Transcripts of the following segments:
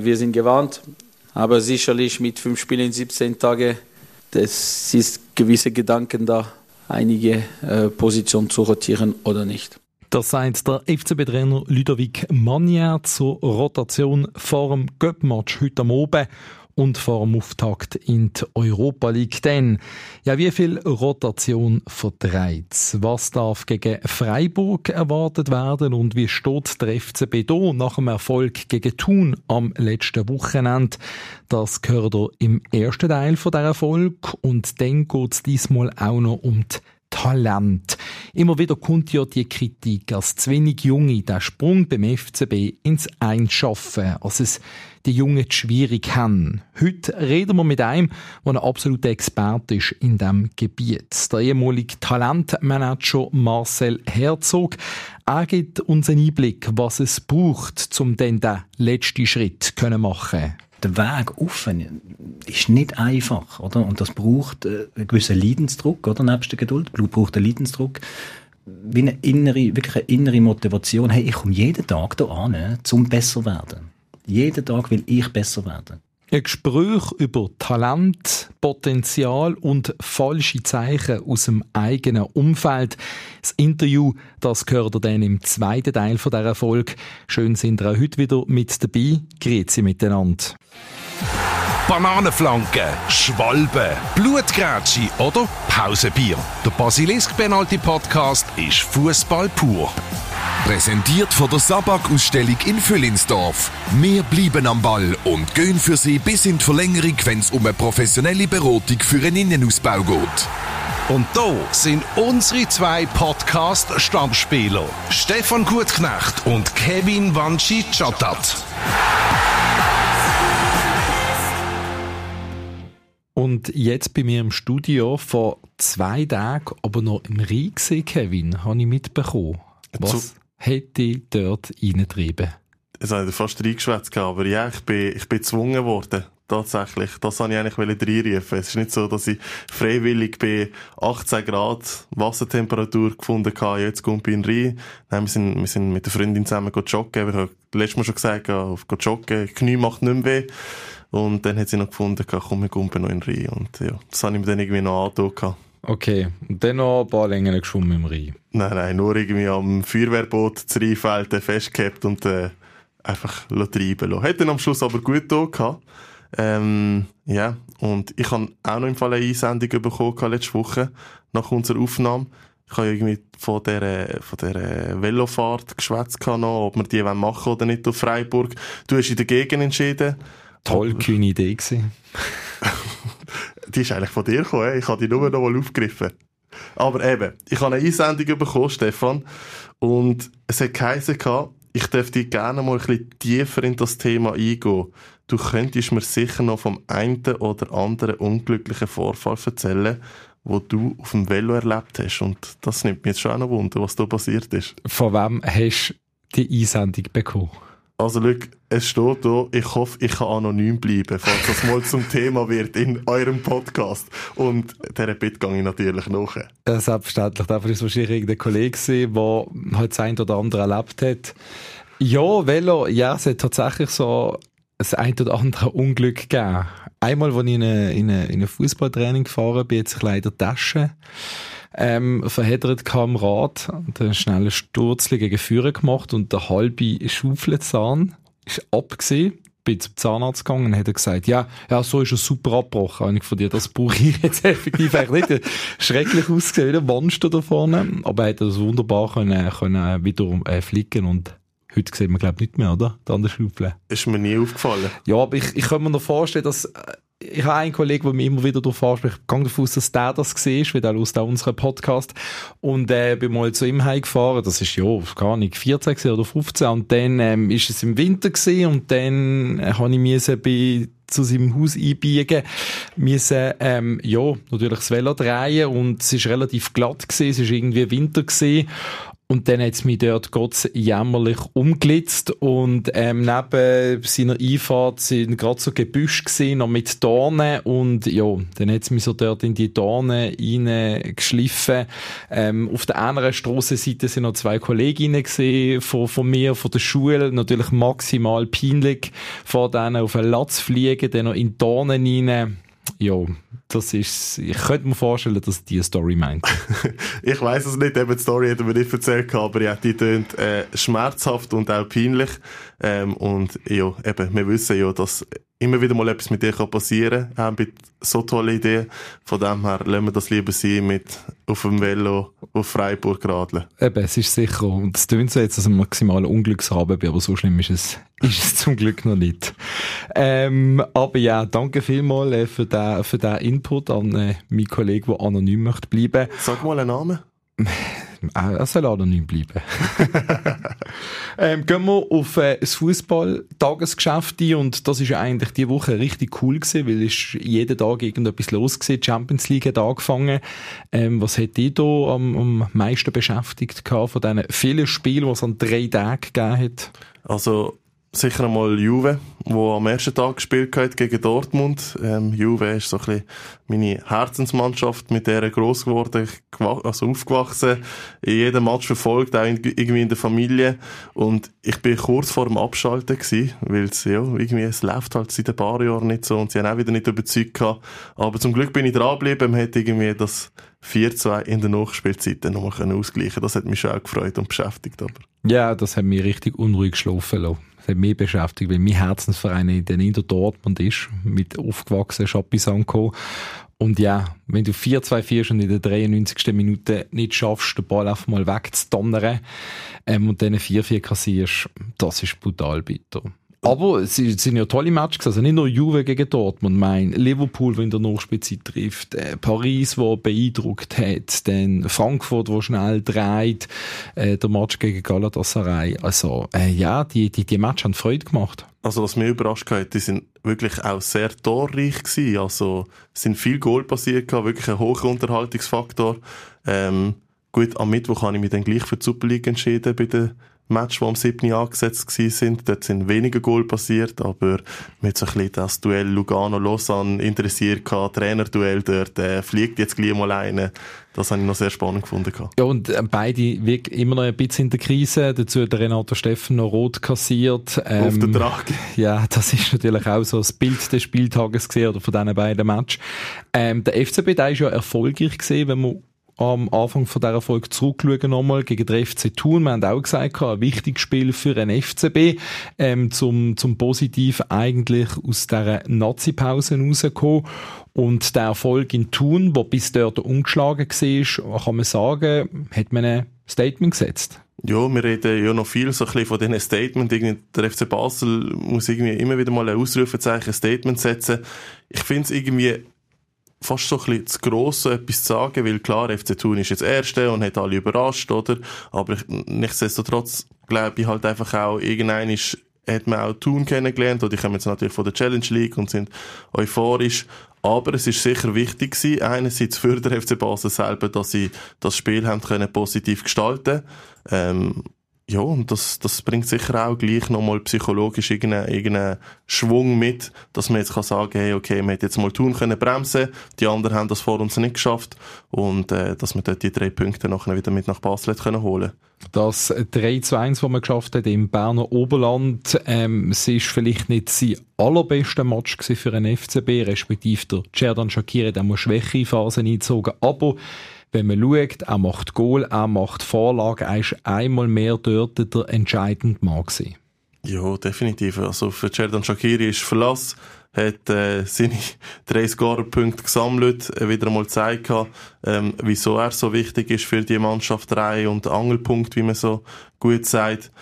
wir sind gewarnt. Aber sicherlich mit 5 Spielen in 17 Tagen, das ist gewisse Gedanken da, einige Positionen zu rotieren oder nicht. Das sagt der FCB-Trainer Ludovic Magnier zur Rotation vor dem Cup-Match heute am Abend und vor dem Auftakt in die Europa League. Denn, ja, wie viel Rotation verträgt? Was darf gegen Freiburg erwartet werden und wie steht der FCB da nach dem Erfolg gegen Thun am letzten Wochenende? Das gehört ihr im ersten Teil von dieser Folge und dann geht es diesmal auch noch um die Talent. Immer wieder kommt ja die Kritik, dass zu wenig Junge den Sprung beim FCB ins Eins schaffen, als es die Jungen schwierig haben. Heute reden wir mit einem, der ein absoluter Experte ist in diesem Gebiet. Der ehemalige Talentmanager Marcel Herzog. Er gibt uns einen Einblick, was es braucht, um dann den letzten Schritt zu machen. Der Weg offen ist nicht einfach, oder? Und das braucht einen gewissen Leidensdruck, oder? Nebst der Geduld. Blut braucht einen Leidensdruck. Wie wirklich eine innere Motivation. Hey, ich komme jeden Tag hier an, zum besser werden. Jeden Tag will ich besser werden. Ein Gespräch über Talent, Potenzial und falsche Zeichen aus dem eigenen Umfeld. Das Interview, das gehört ihr dann im zweiten Teil von dieser Folge. Schön sind ihr auch heute wieder mit dabei. Grüezi miteinander. Bananenflanke, Schwalbe, Blutgrätschi oder Pausenbier. Der Basilisk-Penalty-Podcast ist Fußball pur. Präsentiert von der Sabag-Ausstellung in Füllinsdorf. Wir bleiben am Ball und gehen für Sie bis in die Verlängerung, wenn es um eine professionelle Beratung für einen Innenausbau geht. Und da sind unsere 2 Podcast-Stammspieler. Stefan Gutknecht und Kevin Wanchi-Chatat. Und jetzt bei mir im Studio vor 2 Tagen, aber noch im Rhein gesehen, Kevin, habe ich mitbekommen. Was hätte ich dort reingetrieben? Es hat fast reingeschwätzt, aber ja, ich bin gezwungen worden. Tatsächlich. Das wollte ich eigentlich reinrufen. Es ist nicht so, dass ich freiwillig bei 18 Grad Wassertemperatur gefunden habe. Jetzt kommt ich in den Rhein. Nein, wir sind mit der Freundin zusammen joggen. Ich habe letztes Mal schon gesagt, joggen. Knie macht nicht mehr weh. Und dann hat sie noch gefunden, komm, wir gehen noch in den Rhein. Und ja, das habe ich mir dann irgendwie noch angetan. Okay, und dann noch ein paar Längen geschwommen im Rhein? Nein, nur irgendwie am Feuerwehrboot zu Rheinfeld festgehabt und einfach treiben lassen. Hat dann am Schluss aber gut gehabt. Ja, und ich habe auch noch im Fall eine Einsendung bekommen letzte Woche, nach unserer Aufnahme. Ich habe irgendwie von dieser Velofahrt geschwätzt noch, ob wir die machen wollen oder nicht auf Freiburg. Du hast dich dagegen entschieden. Toll, kühne Idee gewesen. Die ist eigentlich von dir gekommen, ich habe die nur noch mal aufgegriffen. Aber eben, ich habe eine Einsendung bekommen, Stefan, und es hat geheißen, ich dürfte gerne mal ein bisschen tiefer in das Thema eingehen. Du könntest mir sicher noch vom einen oder anderen unglücklichen Vorfall erzählen, wo du auf dem Velo erlebt hast. Und das nimmt mich jetzt schon auch noch Wunder, was da passiert ist. Von wem hast du die Einsendung bekommen? Also, schau, es steht hier, ich hoffe, ich kann anonym bleiben, falls das mal zum Thema wird in eurem Podcast. Und dieser Bitte gehe ich natürlich nach. Selbstverständlich. Da war es wahrscheinlich irgendein Kollege, der halt das ein oder andere erlebt hat. Ja, Velo, ja, es hat tatsächlich so ein oder andere Unglück gegeben. Einmal, als ich in ein Fußballtraining gefahren bin, hat sich leider die Tasche verheddert am Rad und einen schnellen Sturz gegen Führer gemacht und der halbe Schaufelzahn ist abgesehen. Bin zum Zahnarzt gegangen und hat er gesagt, ja, so ist er super abgebrochen. Und ich von dir, das brauche ich jetzt effektiv eigentlich nicht. Schrecklich ausgesehen, wie ein Monster da vorne. Aber er hat das wunderbar können wieder flicken und heute sieht man, glaube ich, nicht mehr, oder? Die andere Schaufel. Ist mir nie aufgefallen. Ja, aber ich kann mir noch vorstellen, dass ich habe einen Kollegen, der mir immer wieder darauf anspricht, ich gehe davon aus, dass der das war, weil der hört auch unseren Podcast. Und bin mal zu ihm heimgefahren, das ist ja, gar nicht, 14 oder 15. Und dann ist es im Winter gewesen und dann habe ich zu seinem Haus einbiegen müssen, natürlich das Velo drehen und es ist relativ glatt gewesen, es ist irgendwie Winter gewesen. Und dann hat es mich dort Gott jämmerlich umgelitzt und neben seiner Einfahrt sind gerade so Gebüsch gesehen, noch mit Dornen und ja, dann hat es mich so dort in die Dornen reingeschliffen. Auf der anderen Strassenseite sind noch 2 Kolleginnen gesehen von mir, von der Schule, natürlich maximal peinlich, vor denen auf einen Latz fliegen, dann noch in die Dornen rein. Ja, das ist, ich könnte mir vorstellen, dass die Story meint. Ich weiss es nicht, eben die Story hätten wir nicht erzählt, aber ja, die tönt schmerzhaft und auch peinlich. Und ja, eben, wir wissen ja, dass immer wieder mal etwas mit dir passieren kann, auch mit so tollen Ideen. Von dem her lassen wir das lieber sein mit auf dem Velo auf Freiburg radeln. Eben, es ist sicher, und es tönt so jetzt, dass ein maximaler Unglücksrabe bin, aber so schlimm ist es zum Glück noch nicht. Aber ja, danke vielmals für den Input an meinen Kollegen, der anonym möchte bleiben. Sag mal einen Namen. Er soll anonym bleiben. Gehen wir auf das Fußball-Tagesgeschäft ein und das ist ja eigentlich die Woche richtig cool gewesen, weil es ist jeden Tag irgendetwas los gewesen. Die Champions League hat angefangen. Was hat dich da am meisten beschäftigt gehabt von diesen vielen Spielen, die es an 3 Tagen gegeben hat? Also sicher einmal Juve, wo am ersten Tag gespielt hat gegen Dortmund. Juve ist so ein bisschen meine Herzensmannschaft, mit der gross geworden, also aufgewachsen, in jedem Match verfolgt, auch irgendwie in der Familie. Und ich bin kurz vor dem Abschalten gewesen, weil es läuft halt seit ein paar Jahren nicht so und sie haben auch wieder nicht überzeugt gehabt. Aber zum Glück bin ich dran geblieben, man hätte irgendwie das 4-2 in der Nachspielzeit nochmal ausgleichen können. Das hat mich schon auch gefreut und beschäftigt. Aber. Ja, das hat mich richtig unruhig geschlafen lassen. Das hat mich beschäftigt, weil mein Herzensverein in der Inter Dortmund ist, mit aufgewachsenen Chapisanko. Und ja, wenn du 4-2 führst und in der 93. Minute nicht schaffst, den Ball einfach mal wegzudonnern und dann 4-4 kassierst, das ist brutal bitter. Aber es sind ja tolle Matches, also nicht nur Juve gegen Dortmund, Liverpool, der in der Nachspielzeit trifft, Paris, der beeindruckt hat, dann Frankfurt, der schnell dreht, der Match gegen Galatasaray. Also ja, die Matches haben Freude gemacht. Also was mich überrascht hat, die sind wirklich auch sehr torreich gewesen. Also es sind viel Goal passiert, wirklich ein hoher Unterhaltungsfaktor. Gut, am Mittwoch habe ich mich dann gleich für die Super League entschieden bei den Match, die am 7. angesetzt sind. Dort sind weniger Goal passiert, aber mit so ein bisschen das Duell Lugano-Lausanne interessiert gehabt, Trainerduell dort, fliegt jetzt gleich mal rein. Das habe ich noch sehr spannend gefunden. Ja, und beide immer noch ein bisschen in der Krise. Dazu hat Renato Steffen noch rot kassiert. Auf den Trag. Ja, das ist natürlich auch so das Bild des Spieltages gesehen, oder von diesen beiden Matches. Der FCB, der ist ja erfolgreich gesehen, wenn man am Anfang von dieser Folge zurückschauen nochmal gegen den FC Thun. Wir haben auch gesagt, ein wichtiges Spiel für einen FCB, zum positiv eigentlich aus dieser Nazi-Pause rauszukommen. Und der Erfolg in Thun, der bis dort ungeschlagen war, kann man sagen, hat man ein Statement gesetzt. Ja, wir reden ja noch viel so ein bisschen von diesen Statements. Der FC Basel muss irgendwie immer wieder mal ein Ausrufezeichen, ein Statement setzen. Ich finde es irgendwie fast so ein bisschen zu gross, so etwas zu sagen, weil klar, FC Thun ist jetzt Erste und hat alle überrascht, oder? Aber nichtsdestotrotz glaube ich halt einfach auch, irgendwann hat man auch Thun kennengelernt, oder die kommen jetzt natürlich von der Challenge League und sind euphorisch. Aber es ist sicher wichtig gewesen, einerseits für den FC Basel selber, dass sie das Spiel haben können positiv gestalten. Ja, und das bringt sicher auch gleich nochmal psychologisch irgendeinen Schwung mit, dass man jetzt kann sagen, hey, okay, man hätte jetzt mal Thun können bremsen, die anderen haben das vor uns nicht geschafft und dass man dort die 3 Punkte nachher wieder mit nach Basel können holen. Das 3-1, das man geschafft hat im Berner Oberland, es ist vielleicht nicht sein allerbester Match für einen FCB, respektive der Xherdan Shaqiri hat auch schwächere Phasen eingezogen, aber wenn man schaut, er macht Goal, er macht Vorlagen, er ist einmal mehr dort der entscheidende Mann gewesen. Ja, definitiv. Also für Xherdan Shaqiri ist Verlass, hat seine 3 Scorerpunkte gesammelt, wieder einmal gezeigt, wieso er so wichtig ist für die Mannschaft, Dreh- und Angelpunkt, wie man so gut sagt.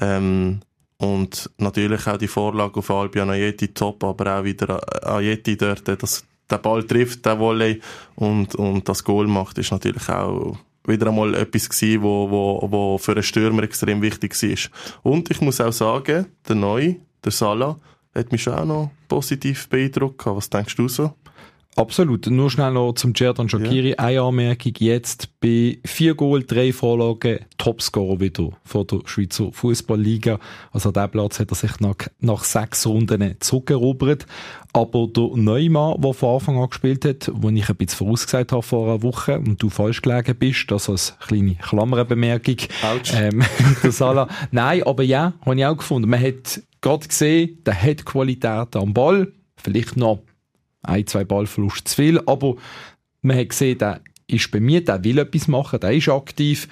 Und natürlich auch die Vorlage auf Albion Ajeti top, aber auch wieder Ajeti dort, der Ball trifft, der Volley und das Goal macht, ist natürlich auch wieder einmal etwas gewesen, wo für einen Stürmer extrem wichtig war. Und ich muss auch sagen, der Salah, hat mich schon auch noch positiv beeindruckt. Was denkst du so? Absolut. Nur schnell noch zum Xherdan Shaqiri. Ja. Eine Anmerkung jetzt bei 4 Goal, 3 Vorlagen, Topscorer wieder von der Schweizer Fußballliga. Also an diesem Platz hat er sich nach 6 Runden zurückerobert. Aber der Neumann, der von Anfang an gespielt hat, wo ich ein bisschen vorausgesagt habe vor einer Woche und du falsch gelegen bist, das als kleine Klammerbemerkung. Der Salah. Nein, aber ja, habe ich auch gefunden. Man hat gerade gesehen, der hat Qualität am Ball. Vielleicht noch 1-2 Ballverluste zu viel, aber man hat gesehen, der ist bei mir, der will etwas machen, der ist aktiv.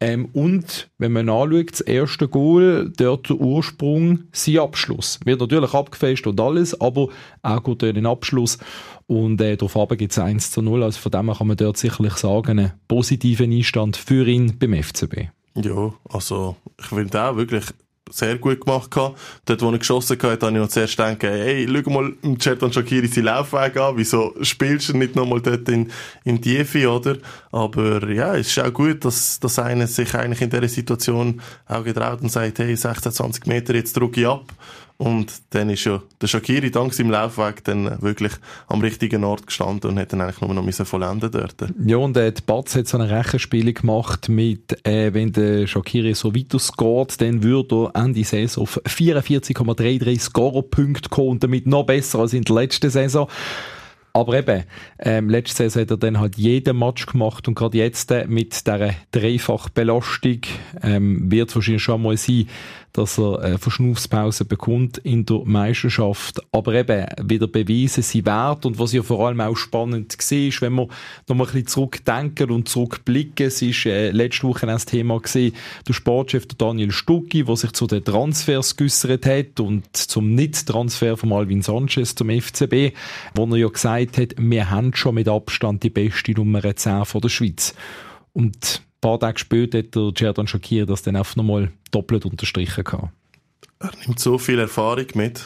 Und wenn man anschaut, das erste Goal, dort der Ursprung, sein Abschluss. Wird natürlich abgefälscht und alles, aber auch gut in den Abschluss. Und darauf gibt es 1-0. Also von dem her kann man dort sicherlich sagen, einen positiven Einstand für ihn beim FCB. Ja, also ich finde auch wirklich sehr gut gemacht gehabt. Dort, wo er geschossen hat, habe ich noch zuerst gedacht, hey, schau mal Xherdan Shaqiri seinen Laufweg an, wieso spielst du nicht nochmal dort in Tiefe, oder? Aber ja, es ist auch gut, dass einer sich eigentlich in dieser Situation auch getraut und sagt, hey, 16, 20 Meter, jetzt drücke ich ab. Und dann ist ja der Shaqiri dank seinem Laufweg dann wirklich am richtigen Ort gestanden und hat dann eigentlich nur noch vollenden dort. Ja, und die Batz hat so eine Rechenspiele gemacht mit, wenn der Shaqiri so weiter scoret, dann würde er Ende Saison auf 44,33 Scorerpunkte kommen und damit noch besser als in der letzten Saison. Aber eben, letzte Saison hat er dann halt jeden Match gemacht und gerade jetzt mit dieser Dreifachbelastung wird es wahrscheinlich schon mal sein, dass er Verschnaufspause bekommt in der Meisterschaft. Aber eben wieder beweisen sie Wert. Und was ja vor allem auch spannend war, ist, wenn wir noch mal ein bisschen zurückdenken und zurückblicken, es ist letzte Woche das Thema gewesen, der Sportchef der Daniel Stucki, der sich zu den Transfers geäussert hat und zum Nicht-Transfer von Alvin Sanchez zum FCB, wo er ja gesagt hat, wir haben schon mit Abstand die beste Nummer 10 von der Schweiz. Und ein paar Tage später hat der Xherdan Shaqiri das dann einfach nochmal doppelt unterstrichen gehabt. Er nimmt so viel Erfahrung mit.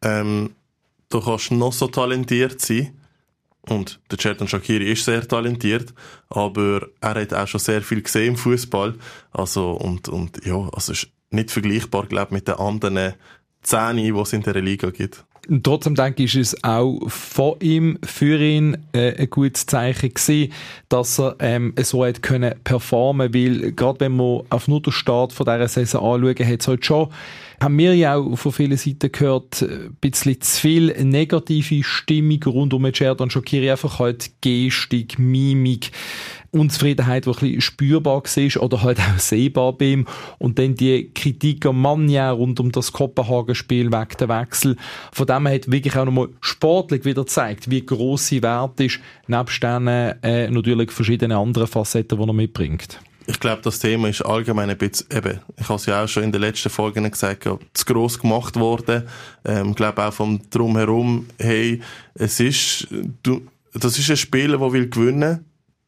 Du kannst noch so talentiert sein. Und der Xherdan Shaqiri ist sehr talentiert. Aber er hat auch schon sehr viel gesehen im Fußball. Also, ja, also ist nicht vergleichbar, glaube ich, mit den anderen 10, die es in dieser Liga gibt. Und trotzdem denke ich, ist es auch von ihm, für ihn ein gutes Zeichen gewesen, dass er so hat können performen, weil gerade wenn wir auf nur den Start von dieser Saison anschauen, hat es halt schon, haben wir ja auch von vielen Seiten gehört, ein bisschen zu viel negative Stimmung rund um Xherdan Shaqiri, einfach halt Gestik, Mimik, Unzufriedenheit, die ein bisschen spürbar war oder halt auch sehbar bei ihm. Und dann die Kritik am Manja rund um das Kopenhagen-Spiel wegen der Wechsel. Von dem her hat wirklich auch nochmal sportlich wieder gezeigt, wie gross sein Wert ist, nebst denen natürlich verschiedene andere Facetten, die er mitbringt. Ich glaube, das Thema ist allgemein ein bisschen, eben, ich habe es ja auch schon in den letzten Folgen gesagt, zu gross gemacht worden. Ich glaube auch vom Drumherum, hey, das ist ein Spieler, der will gewinnen,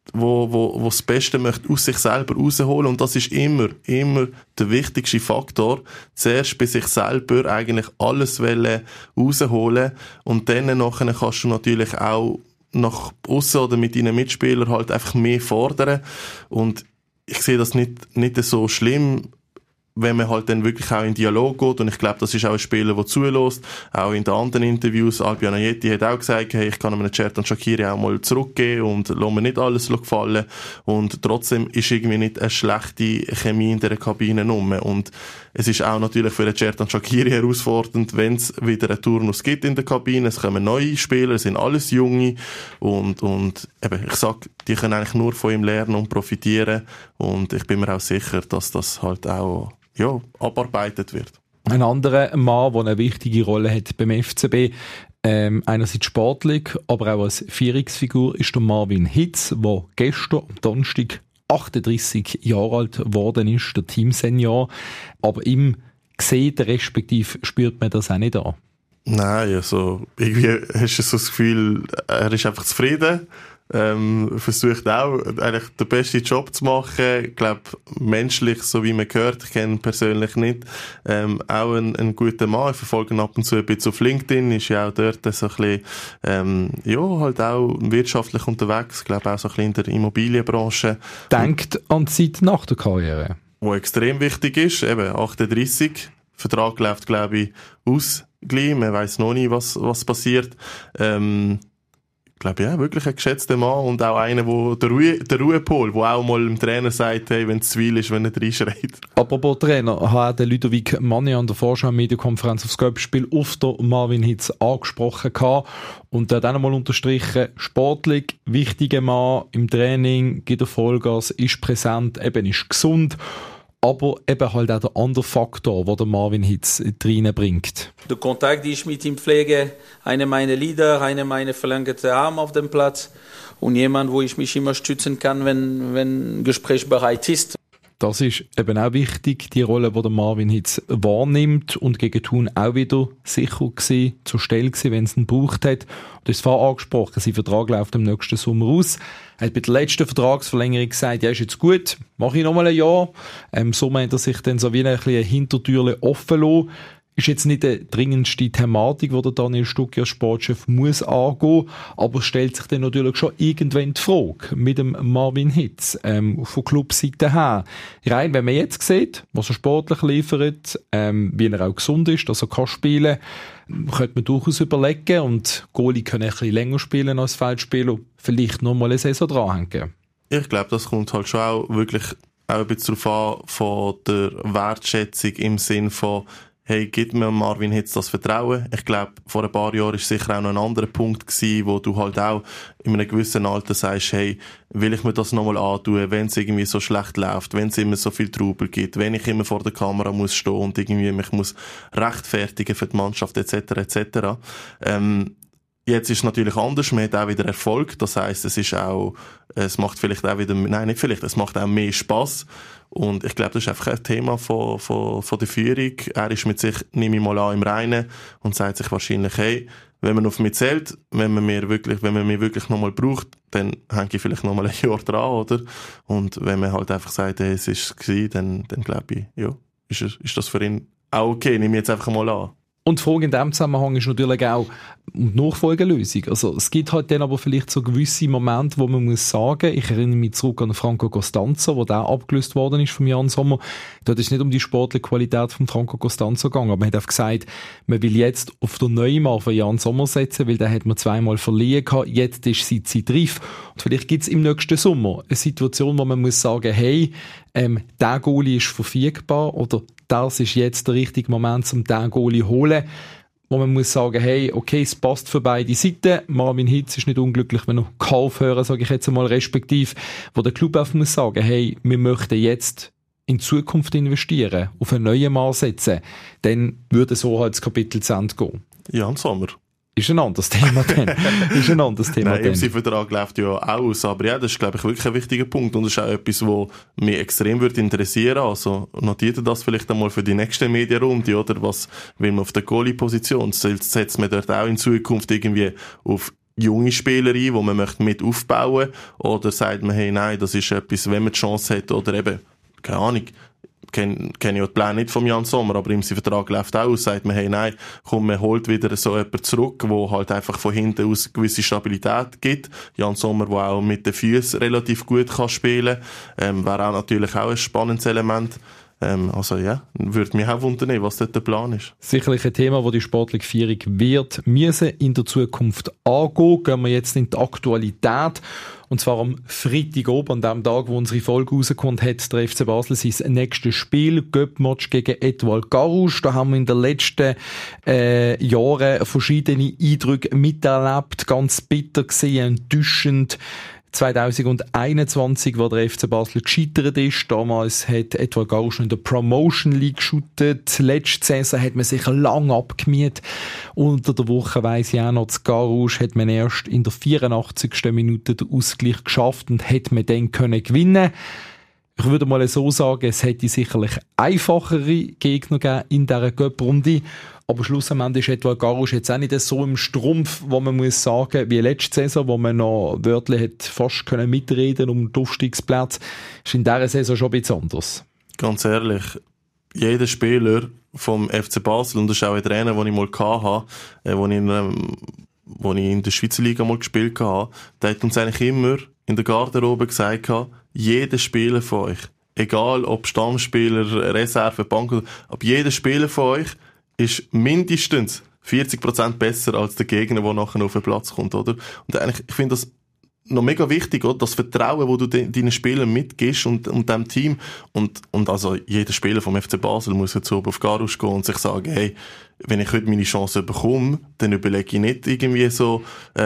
wo das Beste möchte aus sich selber rausholen, und das ist immer der wichtigste Faktor. Zuerst bei sich selber eigentlich alles rausholen, und dann nachher kannst du natürlich auch nach aussen oder mit deinen Mitspielern halt einfach mehr fordern. Und ich sehe das nicht so schlimm, wenn man halt dann wirklich auch in Dialog geht. Und ich glaube, das ist auch ein Spieler, der zulässt. Auch in den anderen Interviews, Albion Ajeti hat auch gesagt, hey, ich kann einem Xherdan Shaqiri auch mal zurückgeben und lasse mir nicht alles gefallen. Und trotzdem ist irgendwie nicht eine schlechte Chemie in dieser Kabine rum. Und es ist auch natürlich für den Xherdan Shaqiri herausfordernd, wenn es wieder einen Turnus gibt in der Kabine. Es kommen neue Spieler, es sind alles Junge. Und eben, ich sag, die können eigentlich nur von ihm lernen und profitieren. Und ich bin mir auch sicher, dass das halt auch abarbeitet wird. Ein anderer Mann, der eine wichtige Rolle hat beim FCB, einerseits sportlich, aber auch als Führungsfigur, ist der Marvin Hitz, der gestern am Donnerstag 38 Jahre alt geworden ist, der Teamsenior. Aber ihm sieht, respektive spürt man das auch nicht an. Nein, also irgendwie hast du so das Gefühl, er ist einfach zufrieden. Versucht auch, eigentlich den besten Job zu machen. Ich glaube, menschlich, so wie man gehört, ich kenne ihn persönlich nicht, auch ein guter Mann. Ich verfolge ihn ab und zu ein bisschen auf LinkedIn, ist ja auch dort so ein bisschen, halt auch wirtschaftlich unterwegs. Ich glaube auch so ein bisschen in der Immobilienbranche. Denkt an die Zeit nach der Karriere. Wo extrem wichtig ist, eben 38. Vertrag läuft, glaube ich, aus. Man weiss noch nie, was passiert. glaube ja, wirklich ein geschätzter Mann und auch einer, der Ruhepol, der auch mal dem Trainer sagt, hey, wenn es zu viel ist, wenn er reinschreit. Apropos Trainer, hat der Ludovic Magnier an der Vorschau-Medienkonferenz aufs Göppspiel auf der Marvin Hitz angesprochen gehabt und er hat auch einmal unterstrichen, sportlich, wichtiger Mann im Training, gibt er Vollgas, ist präsent, eben ist gesund, aber eben halt auch der andere Faktor, den der Marvin Hitz reinbringt. Der Kontakt, den ich mit ihm pflege, einer meiner Leader, einer meiner verlängerte Arme auf dem Platz und jemand, wo ich mich immer stützen kann, wenn Gespräch bereit ist. Das ist eben auch wichtig, die Rolle, die der Marvin Hitz wahrnimmt und gegen Thun auch wieder sicher gewesen, zur Stelle gewesen, wenn es ihn gebraucht hat. Und das ist vorher angesprochen, sein Vertrag läuft im nächsten Sommer aus. Er hat bei der letzten Vertragsverlängerung gesagt, ja, ist jetzt gut, mache ich nochmal ein Jahr. Im Sommer hat er sich dann so wie eine Hintertürle offen lassen. Ist jetzt nicht die dringendste Thematik, die der Daniel Stucki als Sportchef muss angehen, aber stellt sich dann natürlich schon irgendwann die Frage mit dem Marvin Hitz von Clubseite her. Rein, wenn man jetzt sieht, was er sportlich liefert, wie er auch gesund ist, dass er kann spielen, könnte man durchaus überlegen und Goalie können ein bisschen länger spielen als Feldspieler, vielleicht noch mal eine Saison dranhängen. Ich glaube, das kommt halt schon auch wirklich auch ein bisschen darauf an, von der Wertschätzung im Sinn von hey, gib mir Marvin Hitz das Vertrauen. Ich glaube, vor ein paar Jahren war sicher auch noch ein anderer Punkt gewesen, wo du halt auch in einem gewissen Alter sagst, hey, will ich mir das nochmal antun, wenn es irgendwie so schlecht läuft, wenn es immer so viel Trubel gibt, wenn ich immer vor der Kamera muss stehen und irgendwie mich muss rechtfertigen für die Mannschaft etc. Jetzt ist es natürlich anders, man hat auch wieder Erfolg, das heisst, es macht vielleicht auch wieder, nein, nicht vielleicht, es macht auch mehr Spass. Und ich glaube, das ist einfach ein Thema von der Führung. Er ist mit sich, nehme ich mal an, im Reinen und sagt sich wahrscheinlich, hey, wenn man auf mich zählt, wenn man mich wirklich nochmal braucht, dann hänge ich vielleicht nochmal ein Jahr dran, oder? Und wenn man halt einfach sagt, hey, es ist gewesen, dann glaube ich, ja, ist das für ihn auch okay, nehme ich jetzt einfach mal an. Und die Frage in diesem Zusammenhang ist natürlich auch um die Nachfolgelösung. Also es gibt halt dann aber vielleicht so gewisse Momente, wo man muss sagen, ich erinnere mich zurück an Franco Costanzo, wo der abgelöst worden ist vom Jan Sommer. Dort ist es nicht um die sportliche Qualität von Franco Costanzo gegangen, aber man hat einfach gesagt, man will jetzt auf den Neumann von Jan Sommer setzen, weil den hat man zweimal verliehen gehabt, jetzt ist die Zeit reif. Und vielleicht gibt es im nächsten Sommer eine Situation, wo man muss sagen, hey, der Goalie ist verfügbar oder das ist jetzt der richtige Moment, um den Goalie zu holen, wo man muss sagen, hey, okay, es passt für beide Seiten. Marvin Hitz ist nicht unglücklich, wenn er kann aufhören, sage ich jetzt einmal respektiv, wo der Club einfach muss sagen, hey, wir möchten jetzt in Zukunft investieren, auf einen neuen Mann setzen, dann würde so halt das Kapitel zu Ende gehen. Jan Sommer. Ist ein anderes Thema dann. Nein, sein Vertrag läuft ja auch aus. Aber ja, das ist, glaube ich, wirklich ein wichtiger Punkt. Und das ist auch etwas, was mich extrem würde interessieren. Also, notiert ihr das vielleicht einmal für die nächste Medienrunde, oder? Was will man auf der Goalie-Position? Setzt man dort auch in Zukunft irgendwie auf junge Spieler ein, die man möchte mit aufbauen? Oder sagt man, hey, nein, das ist etwas, wenn man die Chance hat, oder eben, keine Ahnung, kenne ja die Pläne nicht vom Jan Sommer, aber ihm sein Vertrag läuft auch aus, sagt man, hey, nein, komm, man holt wieder so jemanden zurück, wo halt einfach von hinten aus gewisse Stabilität gibt. Jan Sommer, der auch mit den Füßen relativ gut kann spielen kann, wäre auch natürlich auch ein spannendes Element. Also ja, würde mich auch wundern, was dort der Plan ist. Sicherlich ein Thema, das die sportliche Führung wird müssen in der Zukunft angehen. Gehen wir jetzt in die Aktualität. Und zwar am Freitag oben, an dem Tag, wo unsere Folge rauskommt, hat der FC Basel sein nächstes Spiel, Göppmatch gegen Etoile Carouge. Da haben wir in den letzten Jahren verschiedene Eindrücke miterlebt. Ganz bitter gesehen, enttäuschend. 2021, wo der FC Basel gescheitert ist. Damals hat Etoile Carouge in der Promotion League geshootet. Letzte Saison hat man sich lang abgemüht. Unter der Woche weiss ich auch noch, zu Carouge hat man erst in der 84. Minute den Ausgleich geschafft und hat man dann gewinnen können. Ich würde mal so sagen, es hätte sicherlich einfachere Gegner gegeben in dieser Cup-Runde. Aber schlussendlich ist Etoile Carouge jetzt auch nicht so im Strumpf, wo man muss sagen, wie letzte Saison, wo man noch wörtlich hat fast können mitreden um den Aufstiegsplatz, ist in dieser Saison schon ein bisschen anders. Ganz ehrlich, jeder Spieler vom FC Basel, und das ist auch ein Trainer, den ich mal hatte, wo ich in der Schweizer Liga mal gespielt habe, der hat uns eigentlich immer in der Garderobe gesagt, jeder Spieler von euch, egal ob Stammspieler, Reserve, Bank, aber jeder Spieler von euch ist mindestens 40% besser als der Gegner, der nachher auf den Platz kommt, oder? Und eigentlich, ich finde das noch mega wichtig, oder? Das Vertrauen, das du deinen Spielern mitgibst und dem Team. Und also jeder Spieler vom FC Basel muss jetzt oben auf Garus gehen und sich sagen, hey, wenn ich heute meine Chance bekomme, dann überlege ich nicht irgendwie so,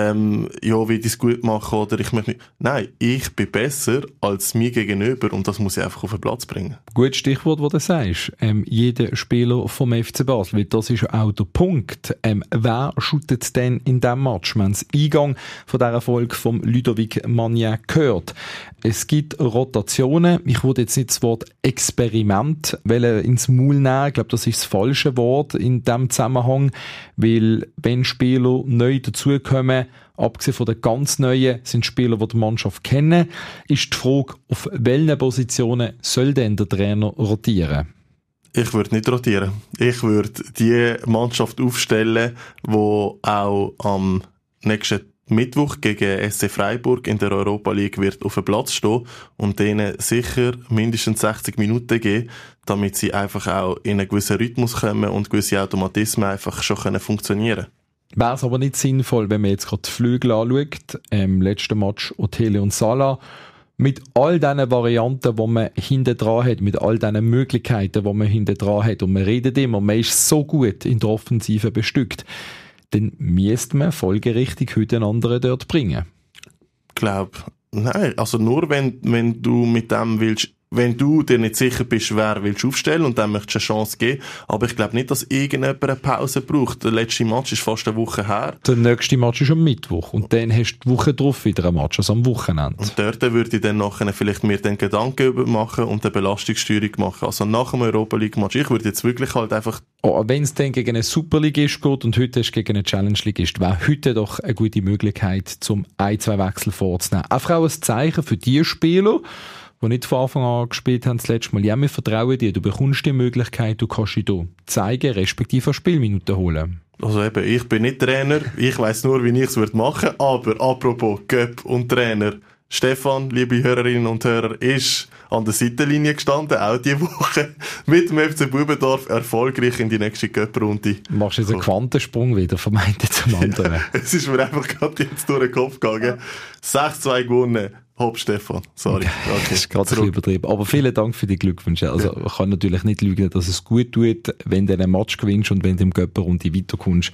wie ich es gut mache oder ich möchte nicht. Nein, ich bin besser als mir gegenüber und das muss ich einfach auf den Platz bringen. Gutes Stichwort, das du sagst. Jeder Spieler vom FC Basel, weil das ist auch der Punkt. Wer shootet denn in diesem Match? Wir haben den Eingang von dieser Folge vom Ludovic Magnac gehört. Es gibt Rotationen. Ich würde jetzt nicht das Wort Experiment ins Maul nehmen. Ich glaube, das ist das falsche Wort in diesem Zusammenhang, weil wenn Spieler neu dazukommen, abgesehen von den ganz Neuen, sind Spieler, die die Mannschaft kennen, ist die Frage, auf welchen Positionen soll denn der Trainer rotieren? Ich würde nicht rotieren. Ich würde die Mannschaft aufstellen, die auch am nächsten Mittwoch gegen SC Freiburg in der Europa League wird auf dem Platz stehen und denen sicher mindestens 60 Minuten geben, damit sie einfach auch in einen gewissen Rhythmus kommen und gewisse Automatismen einfach schon funktionieren können. Wäre es aber nicht sinnvoll, wenn man jetzt gerade die Flügel anschaut, letzten Match Otele und Salah, mit all diesen Varianten, die man hinten dran hat, mit all diesen Möglichkeiten, die man hinten dran hat, und man redet immer, man ist so gut in der Offensive bestückt, dann müsste man folgerichtig heute einen anderen dort bringen. Ich glaube, nein, also nur wenn du mit dem willst, wenn du dir nicht sicher bist, wer willst du aufstellen und dann möchtest du eine Chance geben. Aber ich glaube nicht, dass irgendjemand eine Pause braucht. Der letzte Match ist fast eine Woche her. Der nächste Match ist am Mittwoch und dann hast du die Woche drauf wieder ein Match, also am Wochenende. Und dort würde ich dann nachher vielleicht mir den Gedanken machen und eine Belastungssteuerung machen. Also nach dem Europa League Match. Ich würde jetzt wirklich halt einfach... Wenn es dann gegen einen Superligist geht und heute ist gegen einen Challenge-Ligist, wäre heute doch eine gute Möglichkeit, zum 1-2 Wechsel vorzunehmen. Einfach auch ein Zeichen für die Spieler, die nicht von Anfang an gespielt haben das letzte Mal. Ja, wir vertrauen dir, du bekommst die Möglichkeit, du kannst dich hier zeigen, respektive Spielminuten holen. Also eben, ich bin nicht Trainer, ich weiss nur, wie ich es machen würde, aber apropos Göpp und Trainer, Stefan, liebe Hörerinnen und Hörer, ist an der Seitenlinie gestanden, auch diese Woche, mit dem FC Bubendorf erfolgreich in die nächste Göpp-Runde. Machst du jetzt einen Quantensprung wieder, vermeintlich zum anderen? Es ist mir einfach gerade jetzt durch den Kopf gegangen. 6-2 gewonnen. Hopp, Stefan. Sorry. Okay. Das ist gerade ein bisschen übertrieben. Aber vielen Dank für die Glückwünsche. Also, ich kann natürlich nicht lügen, dass es gut tut, wenn du einen Match gewinnst und wenn du im Göpper-Runde weiterkommst,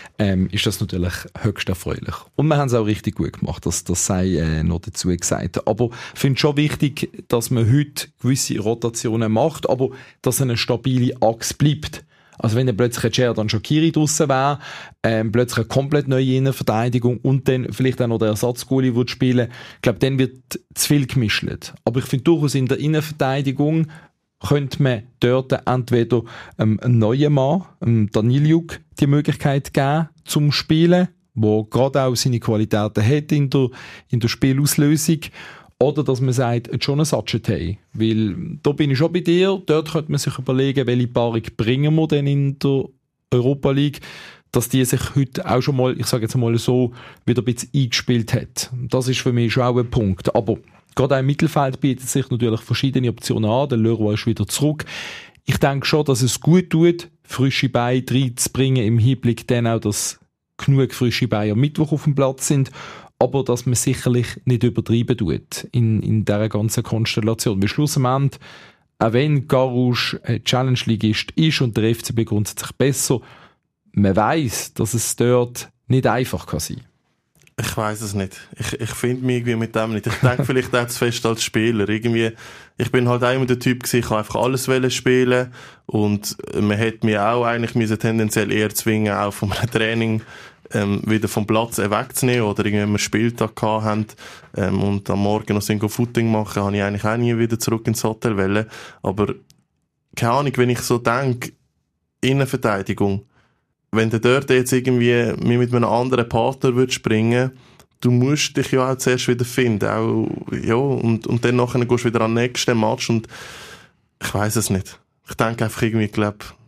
ist das natürlich höchst erfreulich. Und wir haben es auch richtig gut gemacht, das sei noch dazu gesagt. Aber ich finde es schon wichtig, dass man heute gewisse Rotationen macht, aber dass eine stabile Achse bleibt. Also wenn dann plötzlich ein Cerdan Shaqiri draussen wäre, plötzlich eine komplett neue Innenverteidigung und dann vielleicht auch noch der Ersatzgoalie würde spielen, ich glaube, dann wird zu viel gemischt. Aber ich finde durchaus in der Innenverteidigung könnte man dort entweder einem neuen Mann, Daniliuk, die Möglichkeit geben zum Spielen, der gerade auch seine Qualitäten hat in der Spielauslösung. Oder dass man sagt, schon ein Sachetei. Weil, da bin ich schon bei dir, dort könnte man sich überlegen, welche Paarung bringen wir denn in der Europa League, dass die sich heute auch schon mal, ich sage jetzt mal so, wieder ein bisschen eingespielt hat. Das ist für mich schon auch ein Punkt. Aber gerade auch im Mittelfeld bietet sich natürlich verschiedene Optionen an. Der Leroy ist wieder zurück. Ich denke schon, dass es gut tut, frische Beine reinzubringen, im Hinblick dann auch, dass genug frische Beine am Mittwoch auf dem Platz sind. Aber dass man sicherlich nicht übertreiben tut in dieser ganzen Konstellation. Weil schlussendlich, auch wenn Garus Challenge-Ligist ist und der FCB grundsätzlich besser, man weiss, dass es dort nicht einfach kann sein. Ich weiss es nicht. Ich finde mich irgendwie mit dem nicht. Ich denke vielleicht auch zu fest als Spieler. Irgendwie, ich bin halt auch immer der Typ gewesen, ich kann einfach alles spielen und man hätte mich auch eigentlich tendenziell eher zwingen, auch von einem Training wieder vom Platz wegzunehmen oder irgendwie, wenn wir einen Spieltag hatten und am Morgen noch Footing machen, habe ich eigentlich auch nie wieder zurück ins Hotel wollen. Aber keine Ahnung, wenn ich so denke, Innenverteidigung, wenn du dort jetzt irgendwie mit einem anderen Partner würdest springen, du musst dich ja auch zuerst wieder finden, auch, ja, und dann nachher gehst du wieder an den nächsten Match und ich weiss es nicht. Ich denke einfach irgendwie,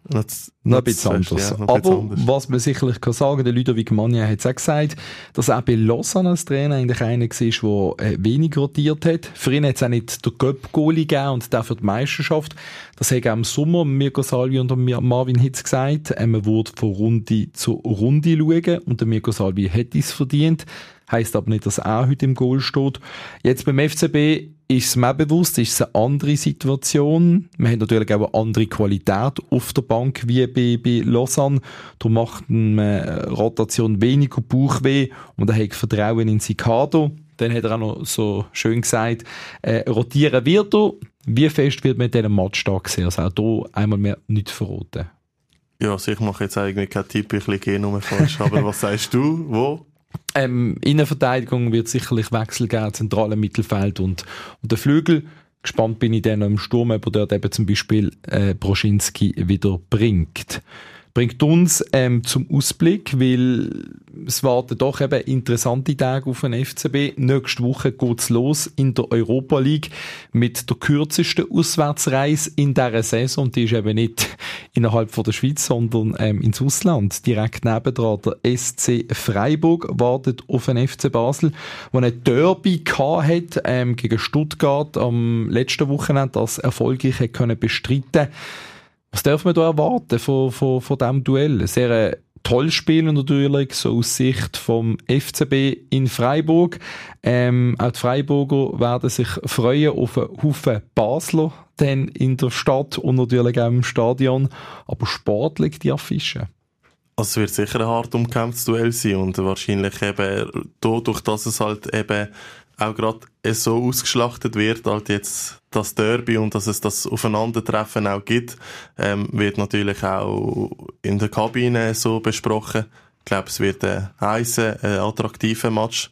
Noch ein bisschen anders. Ja, aber was man sicherlich kann sagen, der Ludovic Magnier hat es auch gesagt, dass er bei Lausanne als Trainer eigentlich einer war, der wenig rotiert hat. Für ihn hat es auch nicht der Göpp-Goalie gegeben und der für die Meisterschaft. Das hat auch im Sommer Mirko Salvi und Marvin Hitz gesagt. Man würde von Runde zu Runde schauen und der Mirko Salvi hat es verdient. Heisst aber nicht, dass er heute im Goal steht. Jetzt beim FCB ist es mir bewusst, ist es eine andere Situation. Man hat natürlich auch eine andere Qualität auf der Bank wie bei Lausanne. Da macht eine Rotation weniger Bauchweh und er hat Vertrauen in sein Kader. Dann hat er auch noch so schön gesagt, rotieren wird er. Wie fest wird man in diesem Match da sehen? Also auch hier einmal mehr nicht verraten. Ja, also ich mache jetzt eigentlich keinen Tipp, ich liege nur falsch. Aber was sagst du? Wo? Innenverteidigung wird sicherlich Wechsel geben, zentrale Mittelfeld und der Flügel. Gespannt bin ich dann noch im Sturm, ob er dort eben zum Beispiel Broschinski wieder bringt. Bringt uns zum Ausblick, weil es warten doch eben interessante Tage auf den FCB. Nächste Woche geht's los in der Europa League mit der kürzesten Auswärtsreise in dieser Saison. Und die ist eben nicht innerhalb von der Schweiz, sondern ins Ausland. Direkt nebendran der SC Freiburg wartet auf den FC Basel, der ein Derby hat gegen Stuttgart am letzten Wochenende, das erfolgreich hat können bestreiten. Was darf man da erwarten von diesem Duell? Ein sehr tolles Spiel natürlich, so aus Sicht vom FCB in Freiburg. Auch die Freiburger werden sich freuen auf einen Haufen Basler dann in der Stadt und natürlich auch im Stadion. Aber sportlich die Affische. Also es wird sicher ein hart umkämpftes Duell sein und wahrscheinlich eben dadurch, dass es halt eben auch gerade so ausgeschlachtet wird, halt jetzt das Derby und dass es das Aufeinandertreffen auch gibt, wird natürlich auch in der Kabine so besprochen. Ich glaube, es wird ein attraktiver Match,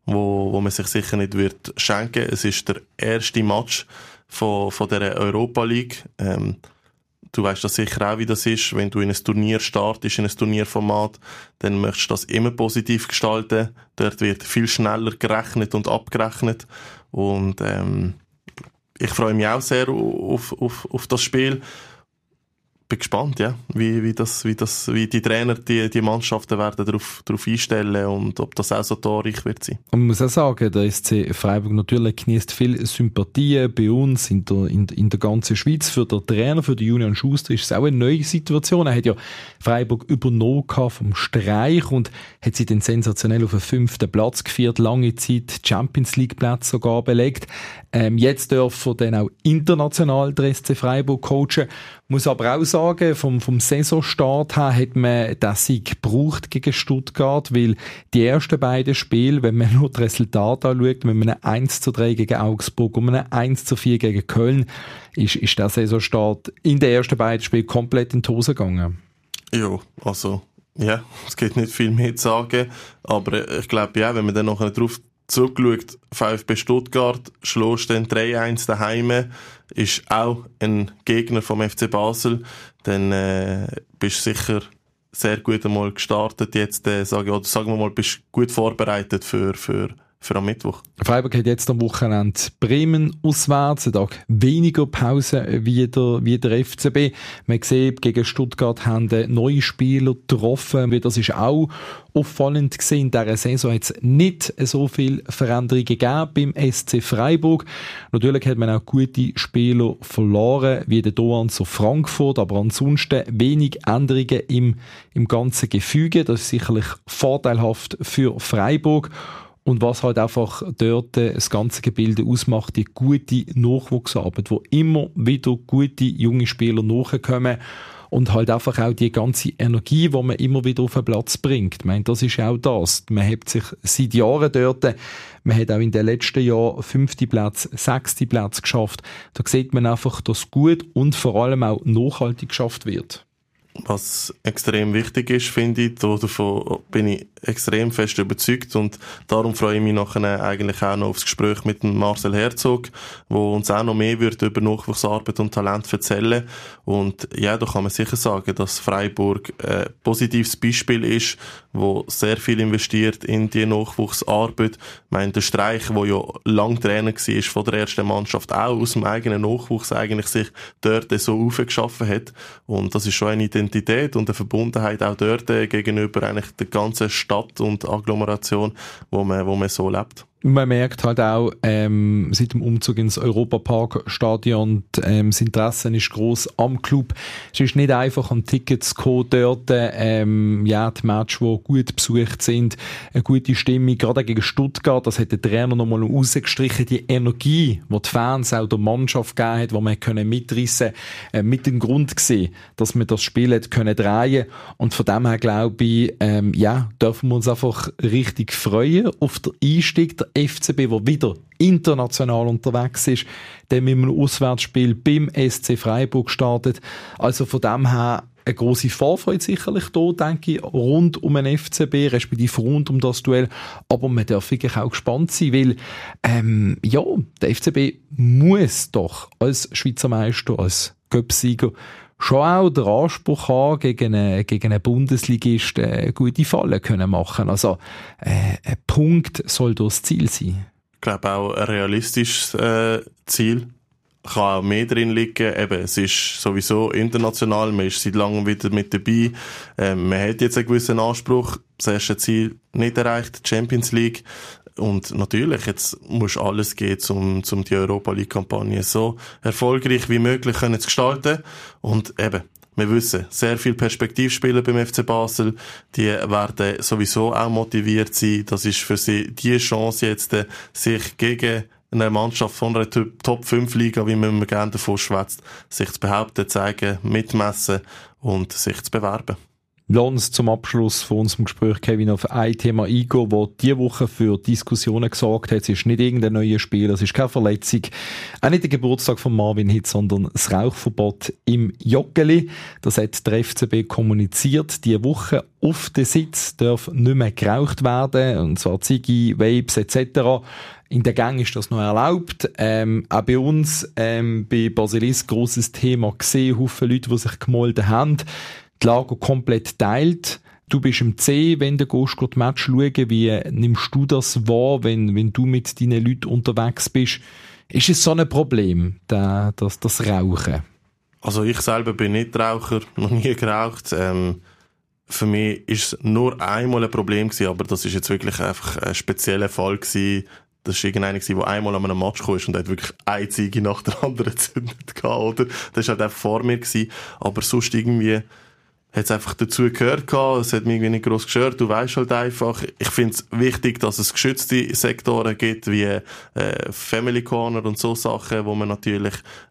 wo man sich sicher nicht wird schenken. Es ist der erste Match von der Europa League. Du weißt das sicher auch, wie das ist. Wenn du in ein Turnier startest, in ein Turnierformat, dann möchtest du das immer positiv gestalten. Dort wird viel schneller gerechnet und abgerechnet. Und ich freue mich auch sehr auf das Spiel. Bin gespannt, ja, wie die Trainer die Mannschaften werden darauf einstellen und ob das auch so torreich wird sein. Und man muss auch sagen, der SC Freiburg natürlich genießt viel Sympathie bei uns in der ganzen Schweiz. Für den Trainer, für die Julian Schuster, ist es auch eine neue Situation. Er hat ja Freiburg übernommen vom Streich und hat sie dann sensationell auf den 5. Platz geführt, lange Zeit Champions League Plätze sogar belegt. Jetzt dürfen dann auch international der SC Freiburg coachen. Muss aber auch sagen, vom Saisonstart her hat man den Sieg gebraucht gegen Stuttgart, weil die ersten beiden Spiele, wenn man nur die Resultate anschaut, mit einem 1:3 gegen Augsburg und einem 1:4 gegen Köln, ist der Saisonstart in den ersten beiden Spielen komplett in die Hose gegangen. Ja, also, ja, es gibt nicht viel mehr zu sagen, aber ich glaube, ja, wenn man dann noch drauf zurückgeschaut, VfB Stuttgart schlägt dann 3-1 daheim, ist auch ein Gegner vom FC Basel, dann bist du sicher sehr gut einmal gestartet jetzt, sagen wir mal, bist gut vorbereitet für am Mittwoch. Freiburg hat jetzt am Wochenende Bremen auswärts, ein Tag weniger Pause wie der FCB. Man sieht, gegen Stuttgart haben neue Spieler getroffen. Das ist auch auffallend gesehen. In dieser Saison hat es nicht so viele Veränderungen gegeben beim SC Freiburg. Natürlich hat man auch gute Spieler verloren, wie der Doan zu Frankfurt, aber ansonsten wenig Änderungen im ganzen Gefüge. Das ist sicherlich vorteilhaft für Freiburg. Und was halt einfach dort das ganze Gebilde ausmacht, die gute Nachwuchsarbeit, wo immer wieder gute junge Spieler nachkommen und halt einfach auch die ganze Energie, die man immer wieder auf den Platz bringt. Ich meine, das ist auch das. Man hat sich seit Jahren dort, man hat auch in den letzten Jahren 5. Platz, 6. Platz geschafft. Da sieht man einfach, dass gut und vor allem auch nachhaltig geschafft wird. Was extrem wichtig ist, finde ich, davon bin ich extrem fest überzeugt und darum freue ich mich nachher eigentlich auch noch aufs Gespräch mit dem Marcel Herzog, wo uns auch noch mehr wird über Nachwuchsarbeit und Talent erzählen. Und ja, da kann man sicher sagen, dass Freiburg ein positives Beispiel ist, wo sehr viel investiert in die Nachwuchsarbeit. Ich meine, der Streich, der ja lang Trainer war von der ersten Mannschaft, auch aus dem eigenen Nachwuchs eigentlich sich dort so aufgeschaffen hat. Und das ist schon eine Identität und eine Verbundenheit auch dort gegenüber eigentlich der ganzen Stadt und Agglomeration, wo man so lebt. Man merkt halt auch, seit dem Umzug ins Europapark-Stadion, das Interesse ist gross am Club. Es ist nicht einfach, an Tickets zu kommen dort, die Matches, die gut besucht sind, eine gute Stimmung, gerade gegen Stuttgart, das hat der Trainer nochmal rausgestrichen, die Energie, die die Fans auch der Mannschaft gegeben hat, die man können mitreissen, mit dem Grund gesehen, dass man das Spiel hat können drehen. Und von dem her glaube ich, dürfen wir uns einfach richtig freuen auf den Einstieg. Der FCB, der wieder international unterwegs ist, der mit einem Auswärtsspiel beim SC Freiburg startet. Also von dem her eine grosse Vorfreude sicherlich da, denke ich, rund um den FCB, respektive rund um das Duell. Aber man darf wirklich auch gespannt sein, weil der FCB muss doch als Schweizer Meister, als Cup-Sieger schon auch den Anspruch haben, gegen einen Bundesligist gute Fallen können machen. Also ein Punkt soll das Ziel sein. Ich glaube auch ein realistisches Ziel. Kann auch mehr drin liegen. Eben, es ist sowieso international, man ist seit langem wieder mit dabei. Man hat jetzt einen gewissen Anspruch. Das erste Ziel nicht erreicht, die Champions League. Und natürlich, jetzt muss alles gehen, um die Europa League-Kampagne so erfolgreich wie möglich können zu gestalten. Und eben, wir wissen, sehr viele Perspektivspieler beim FC Basel, die werden sowieso auch motiviert sein. Das ist für sie die Chance jetzt, sich gegen eine Mannschaft von einer Top-5-Liga, wie man gerne davon schwätzt, sich zu behaupten, zeigen, mitmessen und sich zu bewerben. Lass uns zum Abschluss von unserem Gespräch, Kevin, auf ein Thema eingehen, das diese Woche für Diskussionen gesorgt hat. Es ist nicht irgendein neues Spiel, es ist keine Verletzung, auch nicht der Geburtstag von Marvin Hitz, sondern das Rauchverbot im Joggeli. Das hat der FCB kommuniziert. Diese Woche auf den Sitz darf nicht mehr geraucht werden, und zwar Ziggy, Vapes etc. In der Gang ist das noch erlaubt. Auch bei uns, bei Basilisk, grosses Thema gesehen, Haufen Leute, die sich gemolden haben. Die Lager komplett teilt. Du bist im C, wenn du gehst, die Match schauen. Wie nimmst du das wahr, wenn du mit deinen Leuten unterwegs bist? Ist es so ein Problem, das Rauchen? Also ich selber bin nicht Raucher, noch nie geraucht. Für mich ist es nur einmal ein Problem gewesen, aber das ist jetzt wirklich einfach ein spezieller Fall gewesen. Das war irgendeiner, der einmal an einem Match kam und hat wirklich eine Ziege nach der anderen gezündet, oder? Das war halt einfach vor mir gewesen. Aber sonst irgendwie hat es einfach dazu gehört gehabt. Es hat mich irgendwie nicht gross gestört. Du weisst halt einfach. Ich finde es wichtig, dass es geschützte Sektoren gibt, wie Family Corner und so Sachen, wo man natürlich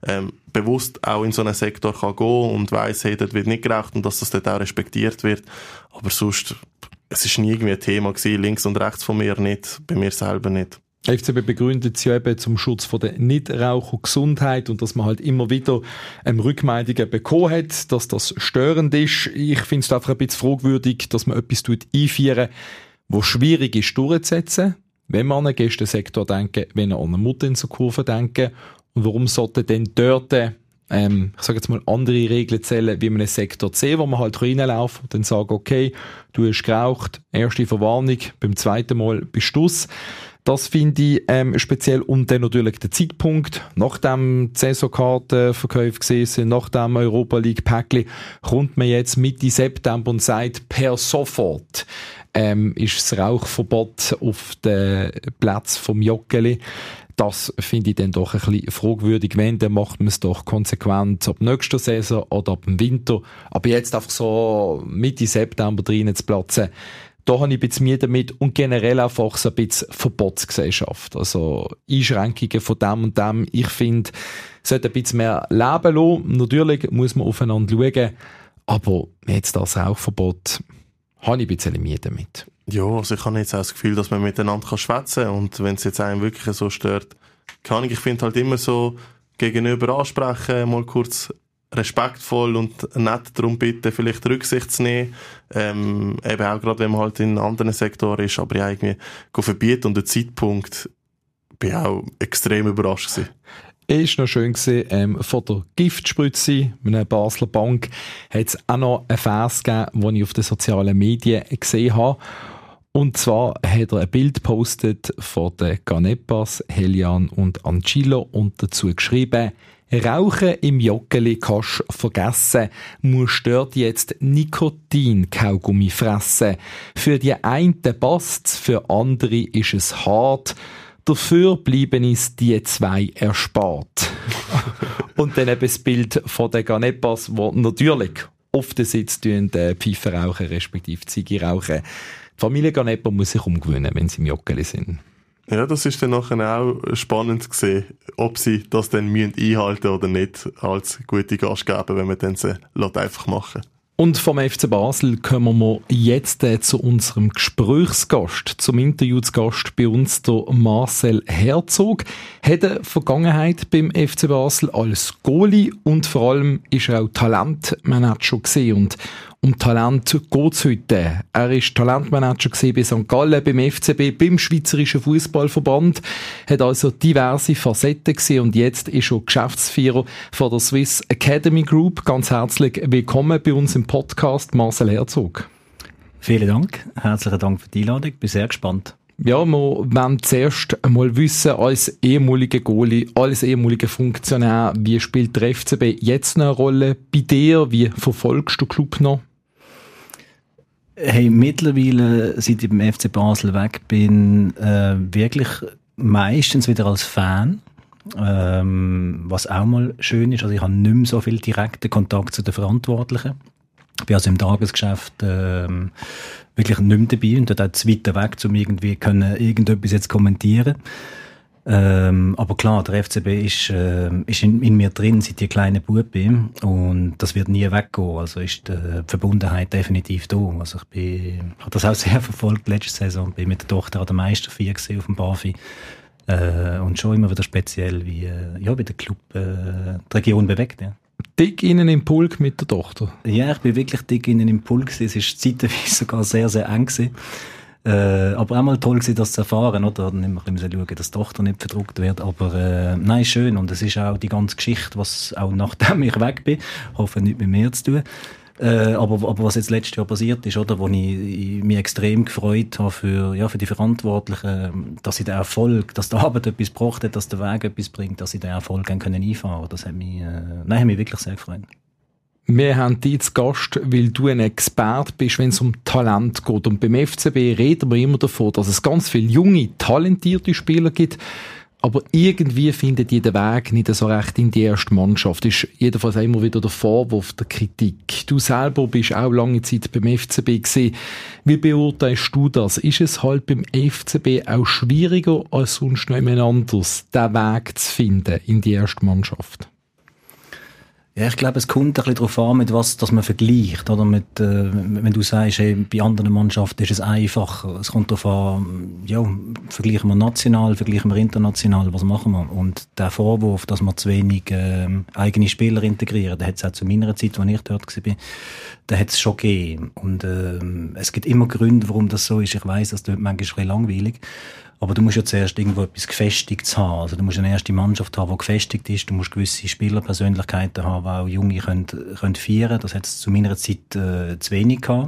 bewusst auch in so einen Sektor kann gehen und weiss, hey, dort wird nicht geraucht und dass das dort auch respektiert wird. Aber sonst, es ist nie irgendwie ein Thema gewesen, links und rechts von mir nicht, bei mir selber nicht. FCB begründet es ja eben zum Schutz von der Nichtrauchergesundheit und dass man halt immer wieder Rückmeldungen bekommen hat, dass das störend ist. Ich finde es einfach ein bisschen fragwürdig, dass man etwas einführen, wo schwierig ist durchzusetzen, wenn man an einen Gästensektor denken, wenn man an eine Mutter-Kurve denken. Und warum sollte denn dort ich sage jetzt mal, andere Regeln zählen, wie man einen Sektor C, wo man halt reinlaufen und dann sagen, okay, du hast geraucht, erste Verwarnung, beim zweiten Mal bist du's. Das finde ich speziell. Und dann natürlich der Zeitpunkt, nachdem die Saisonkartenverkäufe gesehen sind, nach dem Europa League Päckli, kommt man jetzt Mitte September und sagt, per sofort ist das Rauchverbot auf den Platz vom Joggeli. Das finde ich dann doch ein bisschen fragwürdig. Wenn, dann macht man es doch konsequent ab nächster Saison oder ab dem Winter. Aber jetzt einfach so Mitte September rein zu platzen, da habe ich ein bisschen Mühe damit und generell einfach so ein bisschen Verbotsgesellschaft. Also Einschränkungen von dem und dem. Ich finde, es sollte ein bisschen mehr leben lassen. Natürlich muss man aufeinander schauen, aber jetzt das Rauchverbot habe ich ein bisschen Mühe damit. Ja, also ich habe jetzt auch das Gefühl, dass man miteinander schwätzen kann und wenn es jetzt einen wirklich so stört, ich finde halt immer so gegenüber ansprechen, mal kurz respektvoll und nett darum bitten, vielleicht Rücksicht zu nehmen, eben auch gerade, wenn man halt in anderen Sektoren ist, aber ja, irgendwie verbieten und der Zeitpunkt bin auch extrem überrascht gewesen. Ist noch schön gewesen, von der Giftspritze, einer Basler Bank, hat es auch noch einen Vers gegeben, den ich auf den sozialen Medien gesehen habe. Und zwar hat er ein Bild gepostet von den Canepas, Helian und Ancillo und dazu geschrieben: Rauchen im Joggeli kannst vergessen, musst dort jetzt Nikotin-Kaugummi fressen. Für die einen passt's, für andere ist es hart. Dafür bleiben es die zwei erspart. Und dann eben das Bild von den Canepas, die natürlich auf den Sitz Pfeife rauchen, respektive Ziege rauchen. Die Familie Canepa muss sich umgewöhnen, wenn sie im Joggeli sind. Ja, das ist dann nachher auch spannend gesehen, ob sie das dann einhalten oder nicht, als gute Gastgeber, wenn man dann sie einfach machen lässt. Und vom FC Basel kommen wir jetzt zu unserem Gesprächsgast, zum Interviewsgast bei uns, der Marcel Herzog. Hat eine Vergangenheit beim FC Basel als Goalie und vor allem ist er auch Talentmanager gewesen. Und um Talent geht's heute. Er war Talentmanager bei St. Gallen, beim FCB, beim Schweizerischen Fußballverband, hat also diverse Facetten gesehen und jetzt ist er Geschäftsführer von der Swiss Academy Group. Ganz herzlich willkommen bei uns im Podcast, Marcel Herzog. Vielen Dank. Herzlichen Dank für die Einladung. Ich bin sehr gespannt. Ja, wir wollen zuerst einmal wissen, als ehemaliger Goalie, als ehemaliger Funktionär, wie spielt der FCB jetzt eine Rolle bei dir? Wie verfolgst du den Club noch? Hey, mittlerweile, seit ich beim FC Basel weg bin, wirklich meistens wieder als Fan. Was auch mal schön ist, also ich habe nicht mehr so viel direkten Kontakt zu den Verantwortlichen. Ich bin also im Tagesgeschäft wirklich nicht mehr dabei und dort auch zu weit weg, um irgendwie können irgendetwas jetzt kommentieren. Aber klar, der FCB ist in mir drin, seit ich kleiner Bub bin, und das wird nie weggehen. Also ist die Verbundenheit definitiv da. Also ich habe das auch sehr verfolgt letzte Saison, bin mit der Tochter an der Meisterfeier gesehen auf dem Bafi. Und schon immer wieder speziell, wie der Club die Region bewegt. Ja. Dick innen im Pulk mit der Tochter? Ja, ich bin wirklich dick innen im Pulk. Es war zeitweise sogar sehr, sehr eng gewesen. Aber auch mal toll gewesen, das zu erfahren, oder? Dann müssen wir ein bisschen schauen, dass die Tochter nicht verdruckt wird. Aber, nein, schön. Und es ist auch die ganze Geschichte, was auch nachdem ich weg bin, hoffe nicht mit mir zu tun. Aber was jetzt letztes Jahr passiert ist, oder? Wo ich mich extrem gefreut habe für die Verantwortlichen, dass sie den Erfolg, dass die Arbeit etwas gebracht hat, dass der Weg etwas bringt, dass sie den Erfolg einfahren können. Das hat mich wirklich sehr gefreut. Wir haben dich zu Gast, weil du ein Experte bist, wenn es um Talent geht. Und beim FCB reden wir immer davon, dass es ganz viele junge, talentierte Spieler gibt, aber irgendwie finden die den Weg nicht so recht in die erste Mannschaft. Das ist jedenfalls immer wieder der Vorwurf der Kritik. Du selber bist auch lange Zeit beim FCB gewesen. Wie beurteilst du das? Ist es halt beim FCB auch schwieriger als sonst noch jemand anderes, den Weg zu finden in die erste Mannschaft? Ja, ich glaube, es kommt ein bisschen darauf an, mit was dass man vergleicht. Oder mit, wenn du sagst, hey, bei anderen Mannschaften ist es einfacher. Es kommt darauf an, vergleichen wir national, vergleichen wir international, was machen wir? Und der Vorwurf, dass wir zu wenig eigene Spieler integrieren, den hat es auch zu meiner Zeit, als ich dort war, den hat es schon gegeben. Und es gibt immer Gründe, warum das so ist. Ich weiss, das wird manchmal ein bisschen langweilig. Aber du musst ja zuerst irgendwo etwas Gefestigtes haben. Also du musst eine erste Mannschaft haben, die gefestigt ist. Du musst gewisse Spielerpersönlichkeiten haben, die auch Junge können feiern. Das hat es zu meiner Zeit zu wenig gehabt.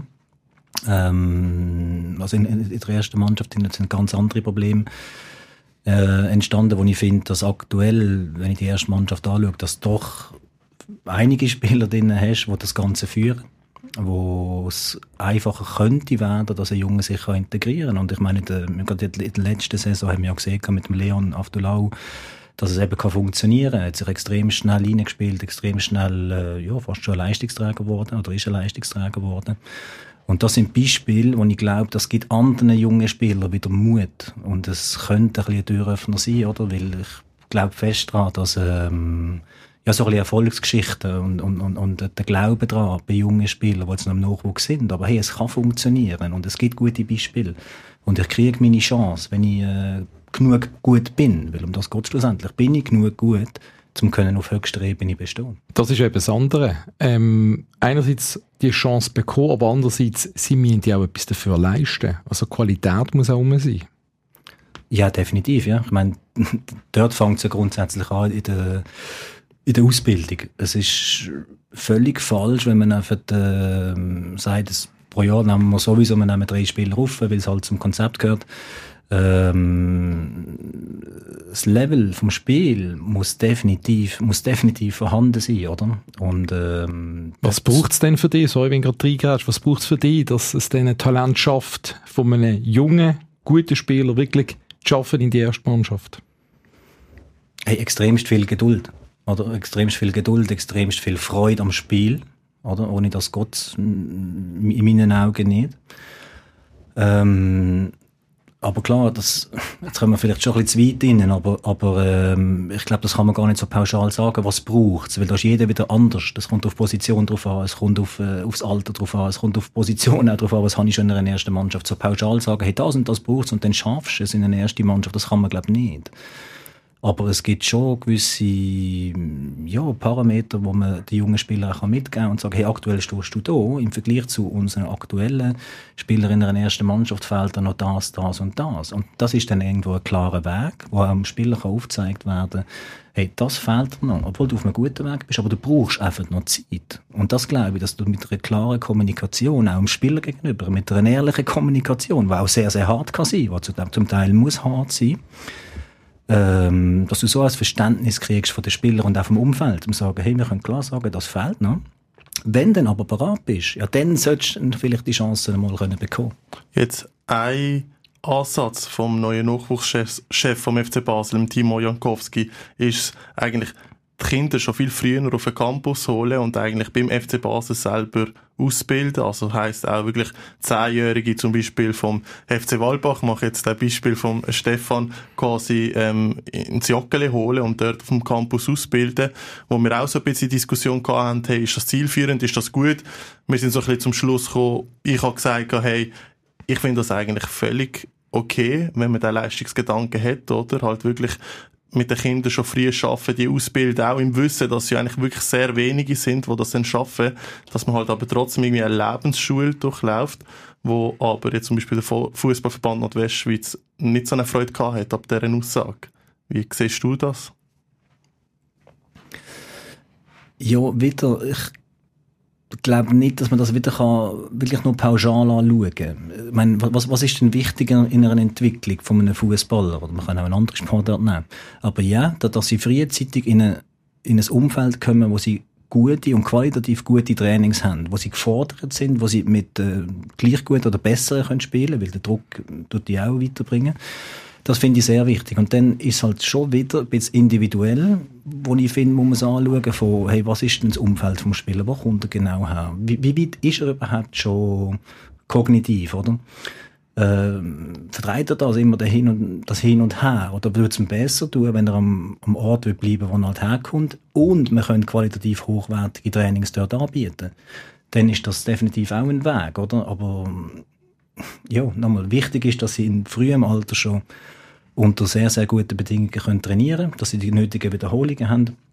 Also in der ersten Mannschaft sind ganz andere Probleme entstanden, wo ich finde, dass aktuell, wenn ich die erste Mannschaft anschaue, dass doch einige Spieler drin hast, die das Ganze führen. Wo es einfacher könnte werden, dass ein Junge sich integrieren kann. Und ich meine, gerade in der letzten Saison haben wir ja gesehen, mit dem Leon Avdulau, dass es eben funktionieren kann. Er hat sich extrem schnell reingespielt, extrem schnell, fast schon ein Leistungsträger geworden, oder ist ein Leistungsträger geworden. Und das sind Beispiele, wo ich glaube, das gibt anderen jungen Spielern wieder Mut. Und es könnte ein bisschen ein Türöffner sein, oder? Weil ich glaube fest daran, dass, so ein bisschen Erfolgsgeschichten und der Glaube daran bei jungen Spielern, die jetzt noch im Nachwuchs sind. Aber hey, es kann funktionieren und es gibt gute Beispiele. Und ich kriege meine Chance, wenn ich genug gut bin. Weil um das geht schlussendlich. Bin ich genug gut, um auf höchster Ebene bestehen. Das ist eben das andere. Einerseits die Chance bekommen, aber andererseits, sie müssen ja auch etwas dafür leisten. Also Qualität muss auch sein. Ja, definitiv, ja. Ich meine, dort fängt es ja grundsätzlich an in der Ausbildung. Es ist völlig falsch, wenn man einfach sagt, pro Jahr nehmen wir sowieso, wir nehmen 3 Spieler auf, weil es halt zum Konzept gehört. Das Level vom Spiel muss definitiv vorhanden sein, oder? Und, was braucht es denn für dich, so wenn du gerade reingehst, was braucht es für dich, dass es dann Talent schafft, von einem jungen, guten Spieler wirklich zu schaffen in die erste Mannschaft? Hey, extremst viel Geduld, oder? Extremst viel Geduld, extremst viel Freude am Spiel, oder? Ohne das Gott in meinen Augen nicht. Aber klar, jetzt kommen wir vielleicht schon ein bisschen zu weit rein, aber ich glaube, das kann man gar nicht so pauschal sagen, was braucht es, weil da ist jeder wieder anders. Das kommt auf Position drauf an, es kommt aufs Alter drauf an, es kommt auf Position auch drauf an, was habe ich schon in einer ersten Mannschaft. So pauschal sagen, hey, das und das braucht es und dann schaffst du es in einer ersten Mannschaft, das kann man, glaube ich, nicht. Aber es gibt schon gewisse Parameter, wo man die jungen Spieler auch mitgeben kann und sagen, hey, aktuell stehst du da, im Vergleich zu unseren aktuellen Spielern in einer ersten Mannschaft fehlt da noch das und das. Und das ist dann irgendwo ein klarer Weg, wo auch dem Spieler aufgezeigt werden kann, hey, das fehlt dir noch, obwohl du auf einem guten Weg bist, aber du brauchst einfach noch Zeit. Und das glaube ich, dass du mit einer klaren Kommunikation, auch dem Spieler gegenüber, mit einer ehrlichen Kommunikation, die auch sehr, sehr hart kann sein, die zum Teil muss hart sein, dass du so ein Verständnis kriegst von den Spielern und auch vom Umfeld, um zu sagen, hey, wir können klar sagen, das fehlt noch. Wenn du dann aber bereit bist, ja, dann solltest du vielleicht die Chance einmal bekommen. Jetzt ein Ansatz vom neuen Nachwuchschef vom FC Basel, Timo Jankowski, ist eigentlich die Kinder schon viel früher auf den Campus holen und eigentlich beim FC Basel selber ausbilden. Also heisst auch wirklich 10-Jährige zum Beispiel vom FC Walbach, ich mache jetzt das Beispiel vom Stefan, quasi ins Joggeli holen und dort auf dem Campus ausbilden. Wo wir auch so ein bisschen Diskussion hatten, hey, ist das zielführend, ist das gut? Wir sind so ein bisschen zum Schluss gekommen, ich habe gesagt, hey, ich finde das eigentlich völlig okay, wenn man den Leistungsgedanken hat, oder? Halt wirklich mit den Kindern schon früh arbeiten, die ausbilden, auch im Wissen, dass sie eigentlich wirklich sehr wenige sind, die das dann schaffen, dass man halt aber trotzdem irgendwie eine Lebensschule durchläuft, wo aber jetzt zum Beispiel der Fußballverband Nordwestschweiz nicht so eine Freude gehabt hat ab dieser Aussage. Wie siehst du das? Ja, wieder, ich glaube nicht, dass man das wieder wirklich nur pauschal anschauen kann. Ich meine, was ist denn wichtiger in einer Entwicklung von einem Fußballer? Oder man kann auch einen anderen Sportart nehmen. Aber ja, dass sie frühzeitig in ein Umfeld kommen, wo sie gute und qualitativ gute Trainings haben, wo sie gefordert sind, wo sie mit gleich gut oder besseren spielen können, weil der Druck tut die auch weiterbringen. Das finde ich sehr wichtig. Und dann ist es halt schon wieder ein bisschen individuell, wo ich finde, muss man anschauen von, hey, was ist denn das Umfeld vom Spieler? Wo kommt er genau her? Wie weit ist er überhaupt schon kognitiv, oder? Vertreibt er das immer das Hin und Her? Oder würde es ihm besser tun, wenn er am Ort bleiben, wo er halt herkommt? Und man könnte qualitativ hochwertige Trainings dort anbieten. Dann ist das definitiv auch ein Weg, oder? Aber ja, nochmal, wichtig ist, dass sie in frühem Alter schon unter sehr, sehr guten Bedingungen trainieren können, dass sie die nötigen Wiederholungen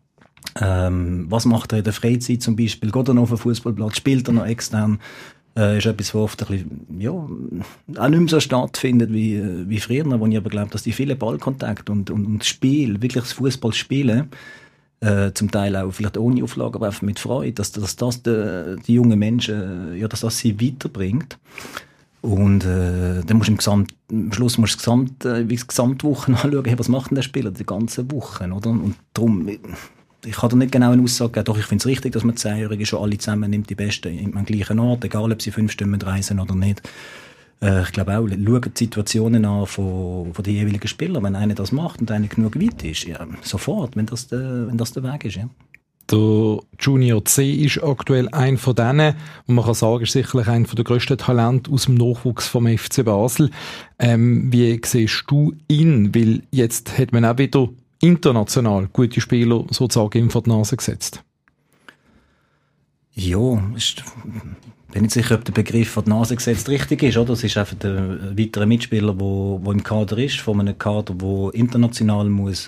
haben. Was macht er in der Freizeit zum Beispiel? Geht er noch auf den Fußballplatz? Spielt er noch extern? Ist etwas, was oft ein bisschen, auch nicht mehr so stattfindet wie früher, wo ich aber glaube, dass die vielen Ballkontakte und das Spiel, wirklich das Fußballspielen, zum Teil auch vielleicht ohne Auflage, aber einfach mit Freude, dass das die jungen Menschen, dass das sie weiterbringt. Und dann musst du am Schluss musst du die Gesamtwoche anschauen, hey, was macht denn der Spieler die ganze Woche, oder? Und darum, ich kann da nicht genau eine Aussage geben, doch ich finde es richtig, dass man 10-Jährige schon alle zusammen nimmt, die Besten am gleichen Ort, egal ob sie 5 Stunden reisen oder nicht. Ich glaube auch, schauen die Situationen an von den jeweiligen Spielern, wenn einer das macht und einer genug weit ist, ja, sofort, wenn das der Weg ist, ja. Der Junior C ist aktuell einer von denen, und man kann sagen, ist sicherlich einer der grössten Talente aus dem Nachwuchs vom FC Basel. Wie siehst du ihn? Weil jetzt hat man auch wieder international gute Spieler sozusagen ihm vor die Nase gesetzt. Ja, bin nicht sicher, ob der Begriff vor die Nase gesetzt richtig ist, oder? Das ist einfach der weitere Mitspieler, der im Kader ist, von einem Kader, der international muss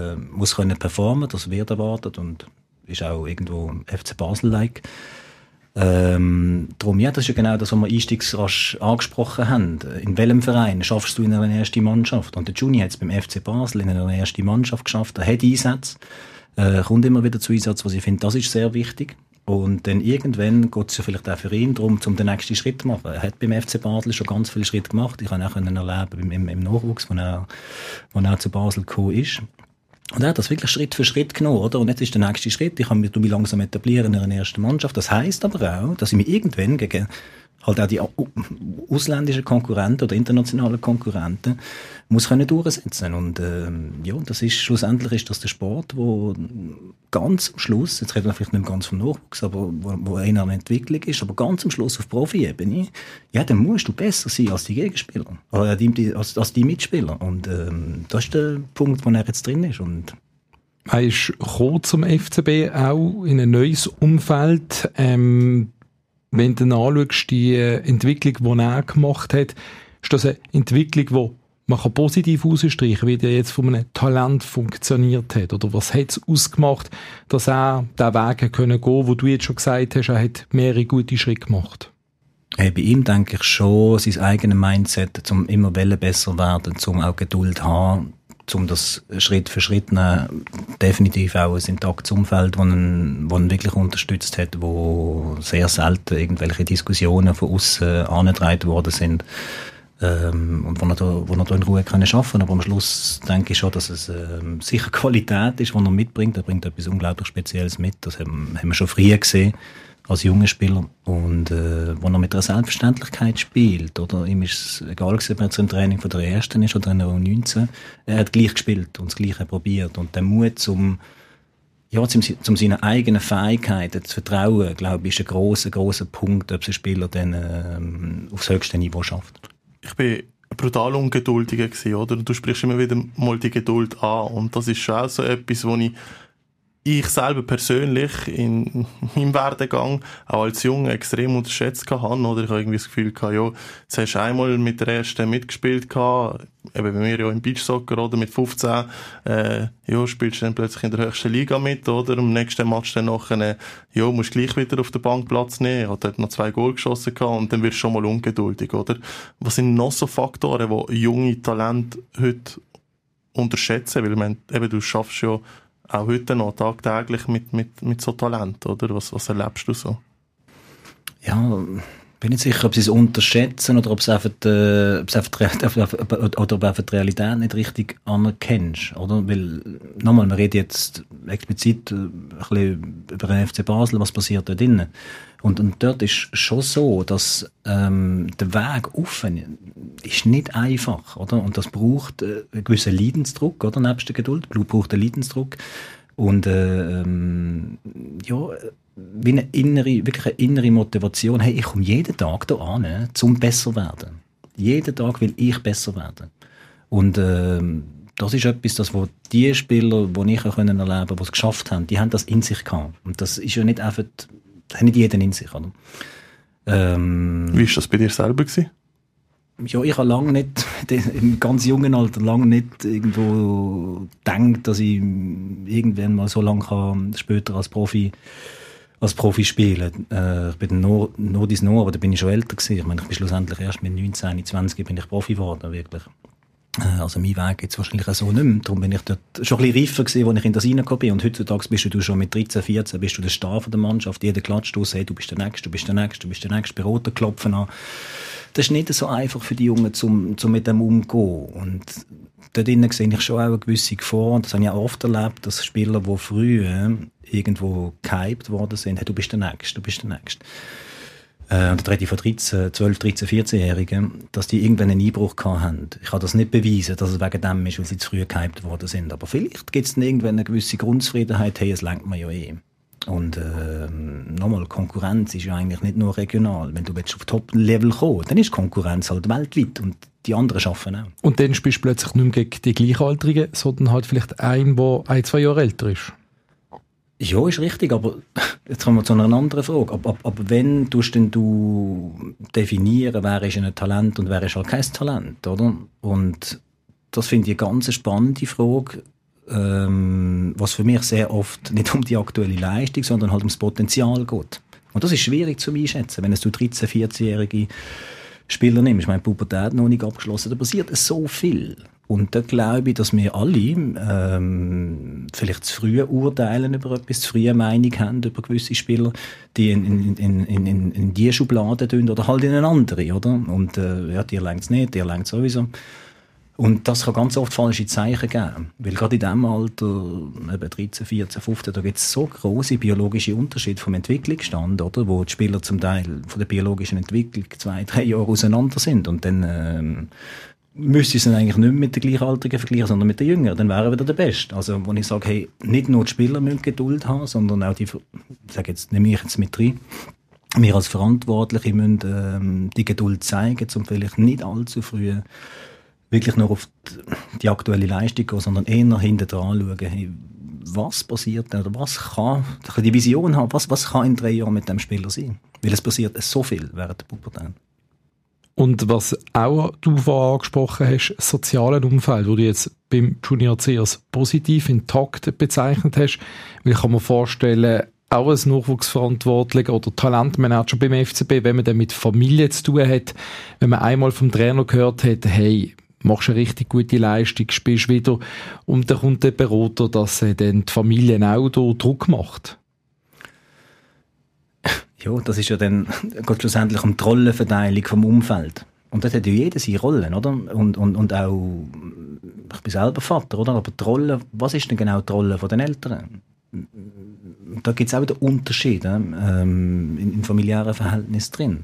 können performen, das wird erwartet und ist auch irgendwo FC Basel-like. Darum, ja, das ist ja genau das, was wir einstiegsrasch angesprochen haben. In welchem Verein schaffst du in einer ersten Mannschaft? Und der Juni hat es beim FC Basel in einer ersten Mannschaft geschafft. Er hat Einsätze, kommt immer wieder zu Einsatz, was ich finde, das ist sehr wichtig. Und dann irgendwann geht es ja vielleicht auch für ihn darum, um den nächsten Schritt zu machen. Er hat beim FC Basel schon ganz viele Schritte gemacht. Ich konnte auch erleben im Nachwuchs, wo er zu Basel gekommen ist. Und er hat das wirklich Schritt für Schritt genommen, oder? Und jetzt ist der nächste Schritt, ich kann mich langsam etablieren in einer ersten Mannschaft. Das heisst aber auch, dass ich mich irgendwann gegen halt auch die ausländischen Konkurrenten oder internationalen Konkurrenten muss können durchsetzen. Und ja, das ist schlussendlich ist das der Sport, wo ganz am Schluss, jetzt reden wir vielleicht nicht ganz vom Nachwuchs, aber wo einer an Entwicklung ist, aber ganz am Schluss auf Profi-Ebene, ja, dann musst du besser sein als die Gegenspieler, oder als die Mitspieler. Und das ist der Punkt, wo er jetzt drin ist. Und er ist gekommen zum FCB auch in ein neues Umfeld. Wenn du anschaust, die Entwicklung, die er gemacht hat, ist das eine Entwicklung, die man positiv herausstreichen kann, wie der jetzt von einem Talent funktioniert hat? Oder was hat es ausgemacht, dass er diesen Weg gehen konnte, wo du jetzt schon gesagt hast, er hat mehrere gute Schritte gemacht? Bei ihm denke ich schon, sein eigenes Mindset, um immer besser werden, um auch Geduld zu haben, um das Schritt für Schritt nehmen, definitiv auch ein intaktes Umfeld, das ihn wirklich unterstützt hat, wo sehr selten irgendwelche Diskussionen von außen angetragen worden sind, und wo er da in Ruhe arbeiten kann. Aber am Schluss denke ich schon, dass es sicher Qualität ist, die er mitbringt. Er bringt etwas unglaublich Spezielles mit. Das haben wir schon früher gesehen, als junger Spieler. Und wo er mit einer Selbstverständlichkeit spielt, oder? Ihm ist es egal, ob er jetzt im Training von der Ersten ist oder in der U19. Er hat gleich gespielt und das Gleiche probiert. Und der Mut, um seine eigenen Fähigkeiten zu vertrauen, glaube ich, ist ein grosser Punkt, ob es ein Spieler dann aufs höchste Niveau schafft. Ich bin brutal ungeduldiger gewesen, oder? Du sprichst immer wieder mal die Geduld an. Und das ist schon auch so etwas, wo ich selber persönlich in meinem Werdegang auch als Junge extrem unterschätzt habe, oder? Ich habe irgendwie das Gefühl gehabt, ja, jetzt hast du einmal mit der Ersten mitgespielt gehabt, eben bei mir ja im Beachsoccer, oder? Mit 15, spielst du dann plötzlich in der höchsten Liga mit, oder? Am nächsten Match dann nachher, musst du gleich wieder auf der Bank Platz nehmen. Ich habe dort noch 2 Goal geschossen gehabt und dann wirst du schon mal ungeduldig, oder? Was sind noch so Faktoren, die junge Talente heute unterschätzen? Weil eben, du schaffst ja auch heute noch tagtäglich mit so Talent, oder? Was erlebst du so? Ja, bin nicht sicher, ob sie es unterschätzen oder ob sie einfach die Realität nicht richtig anerkennst, oder? Weil, nochmal, wir reden jetzt explizit ein bisschen über den FC Basel, was passiert da drinnen. Und dort ist schon so, dass der Weg offen ist nicht einfach, oder? Und das braucht einen gewissen Leidensdruck, oder? Nebst der Geduld. Blut braucht einen Leidensdruck. Und wie wirklich eine innere Motivation. Hey, ich komme jeden Tag hier an, zum besser zu werden. Jeden Tag will ich besser werden. Und das ist etwas, wo die Spieler, die ich auch erleben konnte, die es geschafft haben, die haben das in sich gehabt. Und das ist ja nicht einfach, das hat nicht jeder in sich, oder? Wie war das bei dir selber gewesen? Ja, ich habe lange nicht, im ganz jungen Alter, lange nicht irgendwo gedacht, dass ich irgendwann mal so lange kann, später als Profi spielen. Ich bin noch, aber da bin ich schon älter gewesen. Ich meine, ich bin schlussendlich erst mit 19, 20 bin ich Profi geworden, wirklich. Also mein Weg jetzt wahrscheinlich auch so nicht mehr. Darum bin ich dort schon ein bisschen reifer gewesen, als ich in das reingekommen bin. Und heutzutage bist du schon mit 13, 14, bist du der Star von der Mannschaft. Jeder klatscht aus, hey, du bist der Nächste, bei Roten klopfen an. Das ist nicht so einfach für die Jungen, zum mit dem umzugehen. Und dort drinnen sehe ich schon auch eine gewisse Gefahr. Und das habe ich auch oft erlebt, dass Spieler, die früher irgendwo gehypt worden sind, hey, du bist der Nächste. Und da rede ich von 12, 13, 14-Jährigen, dass die irgendwann einen Einbruch gehabt haben. Ich kann das nicht beweisen, dass es wegen dem ist, weil sie zu früh gehypt worden sind. Aber vielleicht gibt es dann irgendwann eine gewisse Grundzufriedenheit, hey, es lenkt mir ja eh. Und nochmal, Konkurrenz ist ja eigentlich nicht nur regional. Wenn du auf Top-Level kommen willst, dann ist Konkurrenz halt weltweit und die anderen arbeiten auch. Und dann spielst du plötzlich nicht mehr gegen die Gleichaltrigen, sondern halt vielleicht einen, der 1-2 Jahre älter ist. Ja, ist richtig, aber jetzt kommen wir zu einer anderen Frage. Aber wenn tust denn du definieren, wer ist ein Talent und wer ist halt kein Talent, oder? Und das finde ich eine ganz spannende Frage, was für mich sehr oft nicht um die aktuelle Leistung, sondern halt ums Potenzial geht. Und das ist schwierig zu einschätzen, wenn du 13-, 14-jährige Spieler nimmst. Ich meine, die Pubertät noch nicht abgeschlossen, da passiert so viel. Und da glaube ich, dass wir alle vielleicht zu früh urteilen über etwas, zu früh eine Meinung haben über gewisse Spieler, die in die Schublade tun oder halt in eine andere, oder? Und dir längt's nicht, dir längt's sowieso. Und das kann ganz oft falsche Zeichen geben. Weil gerade in diesem Alter, eben 13, 14, 15, da gibt es so grosse biologische Unterschiede vom Entwicklungsstand, oder? Wo die Spieler zum Teil von der biologischen Entwicklung 2-3 Jahre auseinander sind. Und dann müsste ich es eigentlich nicht mit den Gleichaltrigen vergleichen, sondern mit den Jüngeren. Dann wäre er wieder der Beste. Also, wo ich sage, hey, nicht nur die Spieler müssen Geduld haben, sondern auch die, ich sage jetzt, nehme ich jetzt mit rein, wir als Verantwortliche müssen die Geduld zeigen, um vielleicht nicht allzu früh wirklich nur auf die aktuelle Leistung gehen, sondern eher hinten dran schauen, hey, was passiert oder was kann, die Vision haben, was kann in 3 Jahren mit dem Spieler sein? Weil es passiert so viel während der Pubertät. Und was auch du vorhin angesprochen hast, das soziale Umfeld, wo du jetzt beim Junior C als positiv intakt bezeichnet hast, weil ich kann mir vorstellen, auch als Nachwuchsverantwortlicher oder Talentmanager beim FCB, wenn man dann mit Familie zu tun hat, wenn man einmal vom Trainer gehört hat, hey, machst eine richtig gute Leistung, spielst wieder, und dann kommt der Berater, dass dann die Familie auch da Druck macht. Ja, das ist ja dann geht schlussendlich um die Rollenverteilung vom Umfeld. Und das hat ja jeder seine Rollen, oder? Und auch, ich bin selber Vater, oder? Aber die Rolle, was ist denn genau die Rolle von den Eltern? Da gibt es auch wieder Unterschiede in familiären Verhältnissen drin.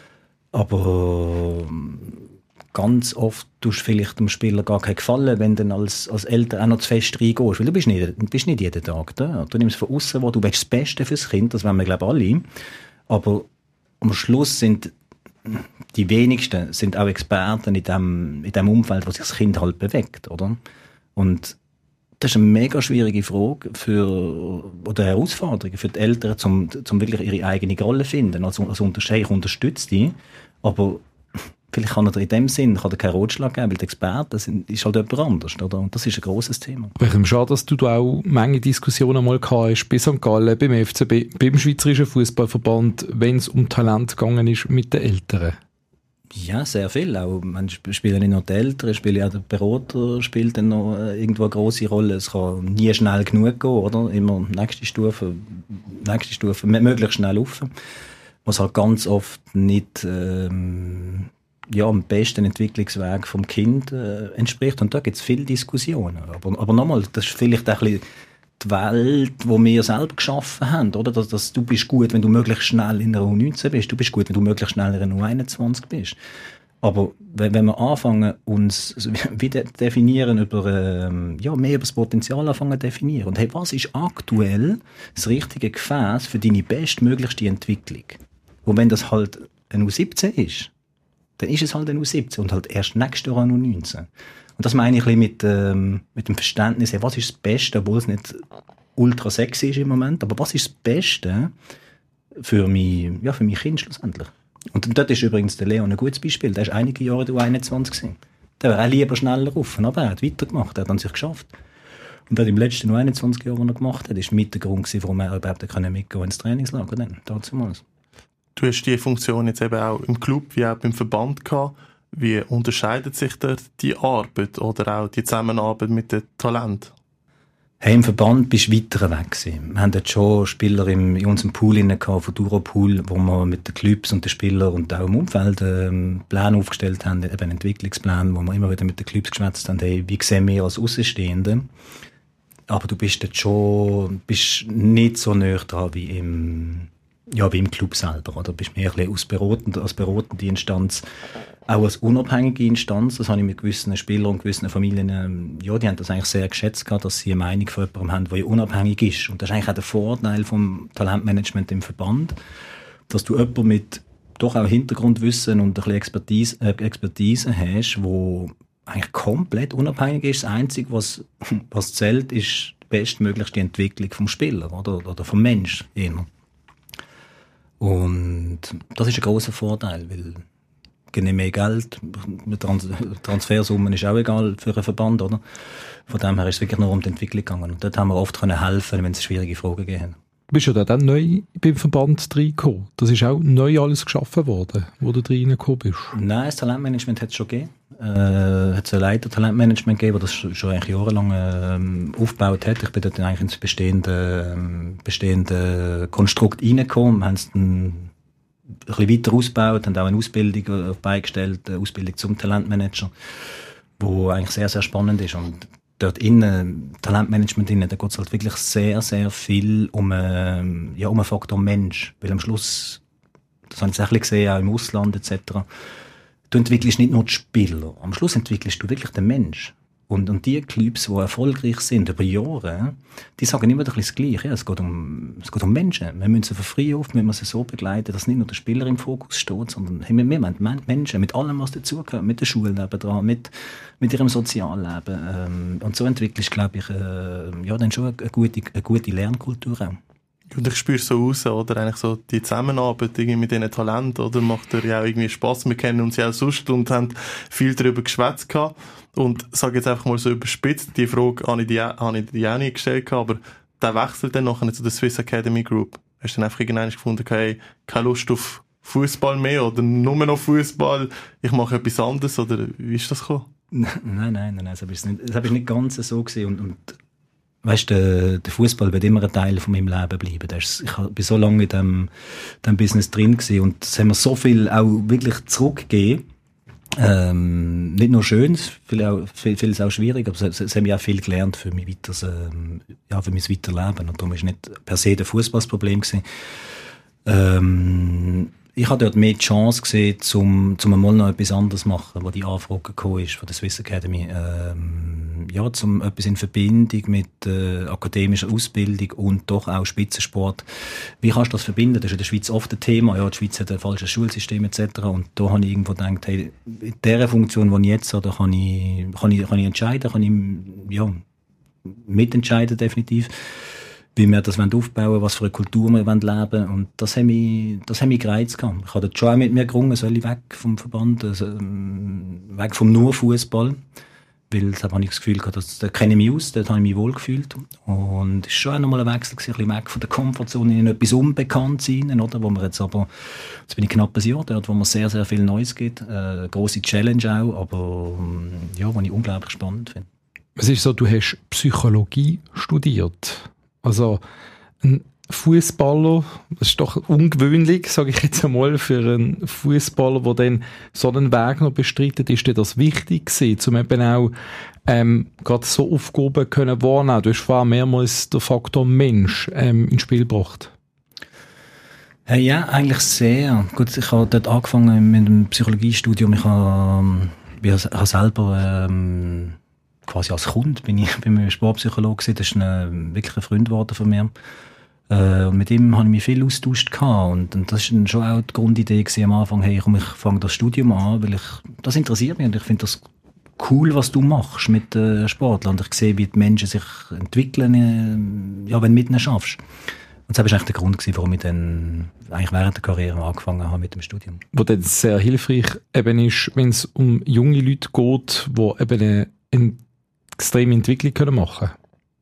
Aber ganz oft tust du vielleicht dem Spieler gar keinen Gefallen, wenn du dann als Eltern auch noch zu fest reingehst. Weil du bist nicht jeden Tag da. Du nimmst von außen, wo du willst das Beste fürs Kind, das wollen wir, glaube ich, alle. Aber am Schluss sind die wenigsten sind auch Experten in dem Umfeld, wo sich das Kind halt bewegt, oder? Und das ist eine mega schwierige Frage oder Herausforderung für die Eltern, zum wirklich ihre eigene Rolle zu finden. Also ich unterstütze die, aber vielleicht kann er in dem Sinn keinen Ratschlag geben, weil die Experten ist halt jemand anders, oder? Und das ist ein grosses Thema. Aber ich finde schade, dass du da auch Menge Diskussionen mal gehabt hast, bei St. Gallen, beim FCB, beim Schweizerischen Fußballverband, wenn es um Talent gegangen ist mit den Eltern. Ja, sehr viel. Auch, man spielt nicht nur die Eltern, spielt auch der Berater spielt dann noch irgendwo eine grosse Rolle. Es kann nie schnell genug gehen, oder? Immer nächste Stufe, möglichst schnell laufen. Was halt ganz oft nicht am besten Entwicklungsweg vom Kind entspricht. Und da gibt es viele Diskussionen. Aber nochmal, das ist vielleicht ein bisschen die Welt, die wir selber geschaffen haben, oder? Dass du bist gut, wenn du möglichst schnell in der U19 bist. Du bist gut, wenn du möglichst schnell in der U21 bist. Aber wenn wir anfangen, uns wieder definieren mehr über das Potenzial anfangen zu definieren. Und hey, was ist aktuell das richtige Gefäß für deine bestmöglichste Entwicklung? Und wenn das halt ein U17 ist, dann ist es halt ein U17 und halt erst nächstes Jahr ein U19. Und das meine ich ein bisschen mit dem Verständnis, was ist das Beste, obwohl es nicht ultra sexy ist im Moment, aber was ist das Beste für mein Kind schlussendlich? Und dort ist übrigens der Leon ein gutes Beispiel. Der ist einige Jahre in der U21 gewesen. Der wäre auch lieber schneller rauf, aber er hat weitergemacht, er hat an sich geschafft. Und dann im letzten U21 Jahr, das er gemacht hat, ist mit der Grund gewesen, warum er überhaupt mitgehen ins Trainingslager. Damals. Du hast diese Funktion jetzt eben auch im Club wie auch beim Verband gehabt. Wie unterscheidet sich da die Arbeit oder auch die Zusammenarbeit mit den Talenten? Hey, im Verband bist du weiter weg gewesen. Wir haben dort schon Spieler in unserem Pool gehabt, Futuro Pool, wo wir mit den Clubs und den Spielern und auch im Umfeld Pläne aufgestellt haben, eben einen Entwicklungsplan, wo wir immer wieder mit den Clubs geschwätzt haben, hey, wie sehen wir als Außenstehende? Aber du bist dort schon, bist nicht so nahe dran wie im Club selber, oder? Du bist mehr ein bisschen als beratende Instanz, auch als unabhängige Instanz. Das habe ich mit gewissen Spielern und gewissen Familien, die haben das eigentlich sehr geschätzt gehabt, dass sie eine Meinung von jemandem haben, der unabhängig ist. Und das ist eigentlich auch der Vorteil vom Talentmanagement im Verband, dass du jemanden mit doch auch Hintergrundwissen und ein bisschen Expertise hast, wo eigentlich komplett unabhängig ist. Das Einzige, was zählt, ist die bestmöglichste Entwicklung vom Spieler, oder vom Mensch. Und das ist ein grosser Vorteil, weil geben mehr Geld, Transfersummen ist auch egal für einen Verband, oder? Von dem her ist es wirklich nur um die Entwicklung gegangen. Und dort haben wir oft helfen, wenn es schwierige Fragen gegeben haben. Du bist ja dann neu beim Verband reingekommen. Das ist auch neu alles geschaffen worden, wo du reingekommen bist. Nein, das Talentmanagement hat es schon gegeben. Hat es ein Leiter-Talentmanagement gegeben, das schon eigentlich jahrelang aufgebaut hat. Ich bin dort eigentlich ins bestehende Konstrukt reingekommen. Wir haben es dann ein bisschen weiter ausgebaut, haben auch eine Ausbildung beigestellt, eine Ausbildung zum Talentmanager, wo eigentlich sehr, sehr spannend ist. Und dort innen, Talentmanagement innen, da geht es halt wirklich sehr, sehr viel um einen Faktor Mensch. Weil am Schluss, das habe ich auch gesehen, auch im Ausland etc., du entwickelst nicht nur die Spieler, am Schluss entwickelst du wirklich den Mensch. Und die Clubs, die erfolgreich sind über Jahre, die sagen immer ein bisschen das Gleiche. Ja, es geht um Menschen. Wir müssen sie von früh auf so begleiten, dass nicht nur der Spieler im Fokus steht, sondern wir meinen Menschen mit allem, was dazugehört, mit der Schulleben dran, mit ihrem Sozialleben. Und so entwickelst du, glaube ich, dann schon eine gute Lernkultur auch. Und ich spüre so raus, oder? Eigentlich so die Zusammenarbeit irgendwie mit diesen Talenten, oder? Macht dir ja auch irgendwie Spass. Wir kennen uns ja auch sonst und haben viel darüber geschwätzt gehabt. Und sage jetzt einfach mal so überspitzt, die Frage habe ich dir auch nicht gestellt gehabt, aber der Wechsel dann nachher zu der Swiss Academy Group. Hast du dann einfach irgendwann gefunden, hey, keine Lust auf Fußball mehr oder nur noch Fußball, ich mache etwas anderes, oder wie ist das gekommen? Nein, das habe ich nicht ganz so gesehen und weißt, der Fußball wird immer ein Teil von meinem Leben bleiben. Ich bin so lange in dem Business drin gewesen und es haben mir so viel auch wirklich zurückgegeben. Nicht nur schön, vieles auch schwierig, aber es haben ja auch viel gelernt für mein Weiterleben. Und darum ist nicht per se der Fußball das Problem gewesen. Ich habe dort mehr die Chance gesehen, zum einmal noch etwas anderes zu machen, wo die Anfrage gekommen ist von der Swiss Academy. Zum etwas in Verbindung mit akademischer Ausbildung und doch auch Spitzensport. Wie kannst du das verbinden? Das ist in der Schweiz oft ein Thema. Ja, die Schweiz hat ein falsches Schulsystem etc. Und da habe ich irgendwo gedacht, hey, in dieser Funktion, die ich jetzt habe, da kann ich entscheiden, kann ich mitentscheiden definitiv, wie wir das aufbauen wollen, was für eine Kultur wir leben wollen. Und das hat mich gereizt gehabt. Ich habe dort schon auch mit mir gerungen, soll ich weg vom Verband, weg vom nur Fußball. Weil da habe ich das Gefühl gehabt, da kenne ich mich aus, dort habe ich mich wohl gefühlt. Und es war schon auch nochmal ein Wechsel, ein bisschen weg von der Komfortzone in etwas Unbekanntes hinein, oder? Wo wir jetzt bin ich knapp ein Jahr dort, wo mir sehr, sehr viel Neues gibt. Eine grosse Challenge auch, aber was ich unglaublich spannend finde. Es ist so, du hast Psychologie studiert. Also ein Fußballer, das ist doch ungewöhnlich, sage ich jetzt einmal, für einen Fußballer, der dann so einen Weg noch bestreitet, ist dir das wichtig gewesen, um eben auch gerade so Aufgaben können wahrnehmen. Du hast vorher mehrmals den Faktor Mensch ins Spiel gebracht. Ja, eigentlich sehr. Gut, ich habe dort angefangen mit dem Psychologiestudium. Ich habe selber quasi als Kunde bin ich bei einem Sportpsychologen gewesen. Das ist wirklich ein Freund geworden von mir. Und mit ihm habe ich mich viel austauscht gehabt. Und das war schon auch die Grundidee gewesen am Anfang. Hey, ich fange das Studium an, weil das interessiert mich und ich finde das cool, was du machst mit Sportlern. Und ich sehe, wie die Menschen sich entwickeln, wenn du mit ihnen schaffst. Und das war eigentlich der Grund gewesen, warum ich dann eigentlich während der Karriere angefangen habe mit dem Studium. Wo dann sehr hilfreich eben ist, wenn es um junge Leute geht, die eben eine extreme Entwicklung machen können.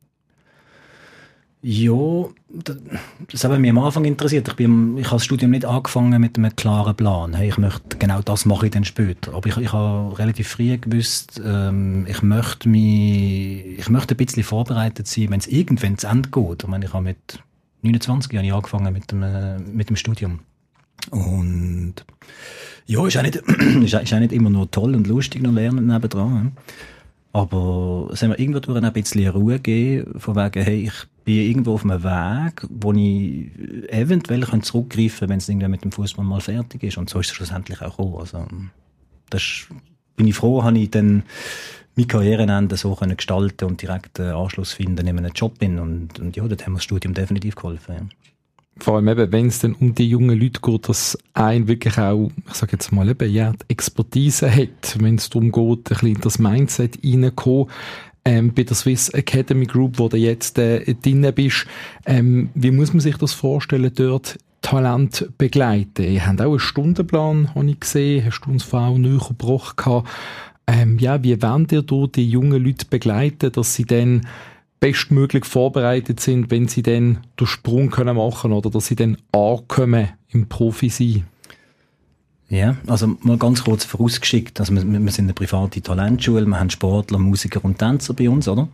Ja, das hat mich am Anfang interessiert. Ich habe das Studium nicht angefangen mit einem klaren Plan. Hey, ich möchte genau das mache ich dann später. Aber ich habe relativ früh gewusst, ich möchte ein bisschen vorbereitet sein, wenn es irgendwann zu Ende geht. Ich meine, ich habe mit 29 Jahren angefangen mit dem Studium. Und ja, ist auch nicht immer nur toll und lustig noch lernen nebendran. Aber es haben wir irgendwo ein bisschen Ruhe gegeben, von wegen, hey, ich bin irgendwo auf einem Weg, wo ich eventuell zurückgreifen kann, wenn es irgendwann mit dem Fußball mal fertig ist. Und so ist es schlussendlich auch gekommen. Also, bin ich froh, habe ich dann mein Karriereende so gestalten und direkt einen Anschluss finden in einem Job bin. Und ja, dort haben wir das Studium definitiv geholfen. Ja. Vor allem eben, wenn es dann um die jungen Leute geht, dass ein wirklich auch, ich sage jetzt mal eben, ja, die Expertise hat, wenn es darum geht, ein bisschen in das Mindset reinzukommen. Bei der Swiss Academy Group, wo du jetzt drin bist, wie muss man sich das vorstellen, dort Talent begleiten? Ihr habt auch einen Stundenplan, habe ich gesehen, hast du uns vorher auch näher gebracht. Wie wollt ihr da die jungen Leute begleiten, dass sie dann bestmöglich vorbereitet sind, wenn sie dann den Sprung können machen oder dass sie dann ankommen im Profi-Sein? Ja, also mal ganz kurz vorausgeschickt, also wir sind eine private Talentschule, wir haben Sportler, Musiker und Tänzer bei uns, oder?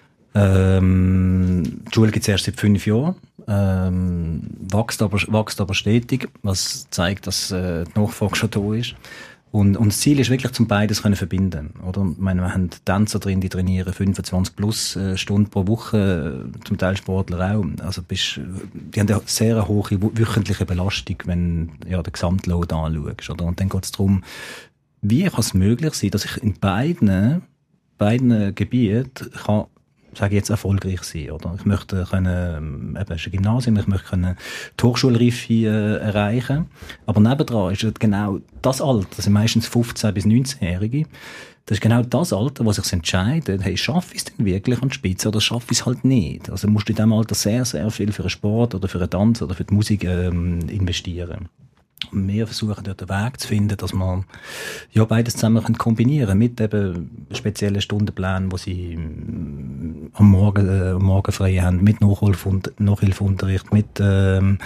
Die Schule gibt es erst seit 5 Jahren, wächst aber stetig, was zeigt, dass die Nachfrage schon da ist. Und das Ziel ist wirklich, zum beides können verbinden, oder? Ich meine, wir haben Tänzer drin, die trainieren 25 plus Stunden pro Woche, zum Teil Sportler auch. Also die haben eine sehr hohe wöchentliche Belastung, wenn ja den Gesamtload anschaust, oder? Und dann geht es darum, wie kann es möglich sein, dass ich in beiden Gebieten kann, sage ich jetzt, erfolgreich sein, oder? Ich möchte können, eben, es ist ein Gymnasium, ich möchte können die Hochschulreife erreichen. Aber nebendran ist genau das Alter, das sind meistens 15- bis 19-Jährige, das ist genau das Alter, wo sich entscheidet, hey, schaffe ich es denn wirklich an die Spitze oder schaffe ich es halt nicht? Also musst du in diesem Alter sehr, sehr viel für den Sport oder für den Tanz oder für die Musik investieren. Und wir versuchen dort einen Weg zu finden, dass man ja beides zusammen kombinieren können, mit eben speziellen Stundenplänen, wo sie am Morgen frei haben, mit Nachhilfeunterricht, mit Klassen,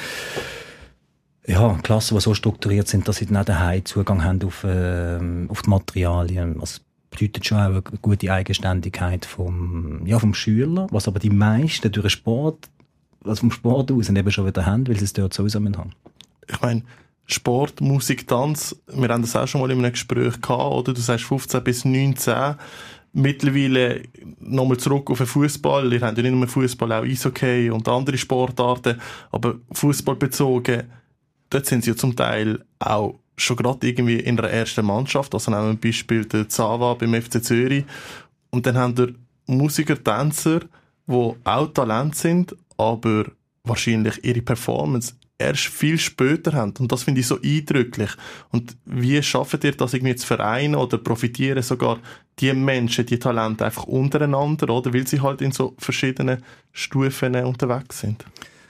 die so strukturiert sind, dass sie dann auch daheim Zugang haben auf die Materialien. Das bedeutet schon auch eine gute Eigenständigkeit vom Schüler, was aber die meisten durch den Sport, also vom Sport aus, eben schon wieder haben, weil sie es dort so zusammen haben. Ich meine, Sport, Musik, Tanz, wir haben das auch schon mal in einem Gespräch gehabt, oder? Du sagst 15 bis 19. Mittlerweile nochmal zurück auf den Fußball. Ihr habt ja nicht nur Fußball, auch Eishockey und andere Sportarten, aber Fußball bezogen, dort sind sie ja zum Teil auch schon gerade irgendwie in der ersten Mannschaft. Also nehmen wir ein Beispiel den Zava beim FC Zürich. Und dann haben wir Musiker, Tänzer, die auch Talent sind, aber wahrscheinlich ihre Performance erst viel später haben. Und das finde ich so eindrücklich. Und wie schafft ihr das irgendwie zu vereinen oder profitieren sogar die Menschen, die Talente einfach untereinander, oder? Weil sie halt in so verschiedenen Stufen unterwegs sind.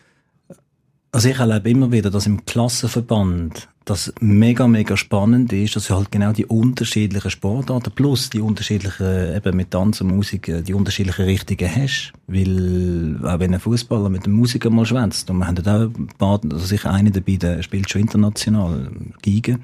Also ich erlebe immer wieder, dass im Klassenverband das mega, mega spannend ist, dass du halt genau die unterschiedlichen Sportarten plus die unterschiedlichen, eben mit Tanz und Musik, die unterschiedlichen Richtungen hast. Weil, auch wenn ein Fußballer mit einem Musiker mal schwätzt, und wir haben da auch ein paar, also sicher einer dabei, der spielt schon international Geige.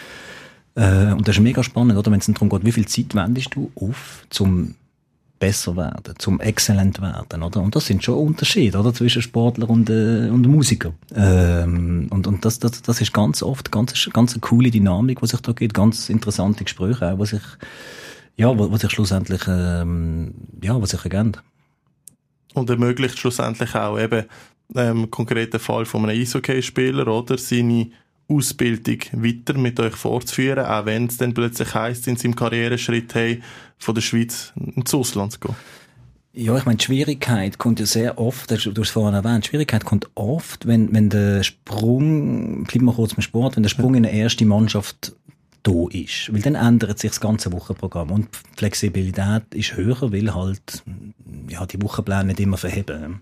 Und das ist mega spannend, oder? Wenn es darum geht, wie viel Zeit wendest du auf, zum besser werden, zum exzellent werden, oder? Und das sind schon Unterschiede, oder? Zwischen Sportler und Musiker. Und das ist ganz oft ganz eine coole Dynamik, die sich da gibt, ganz interessante Gespräche auch, was sich schlussendlich, was sich ergänzt. Und ermöglicht schlussendlich auch eben, konkreten Fall von einem Eishockey-Spieler, oder? Seine Ausbildung weiter mit euch fortzuführen, auch wenn es dann plötzlich heisst, in seinem Karriereschritt, hey, von der Schweiz ins Ausland zu gehen. Ja, ich meine, die Schwierigkeit kommt ja sehr oft, du hast es vorhin erwähnt, die Schwierigkeit kommt oft, wenn der Sprung, bleiben wir kurz beim Sport, wenn der Sprung in eine erste Mannschaft da ist. Weil dann ändert sich das ganze Wochenprogramm und die Flexibilität ist höher, weil halt, die Wochenpläne nicht immer verheben.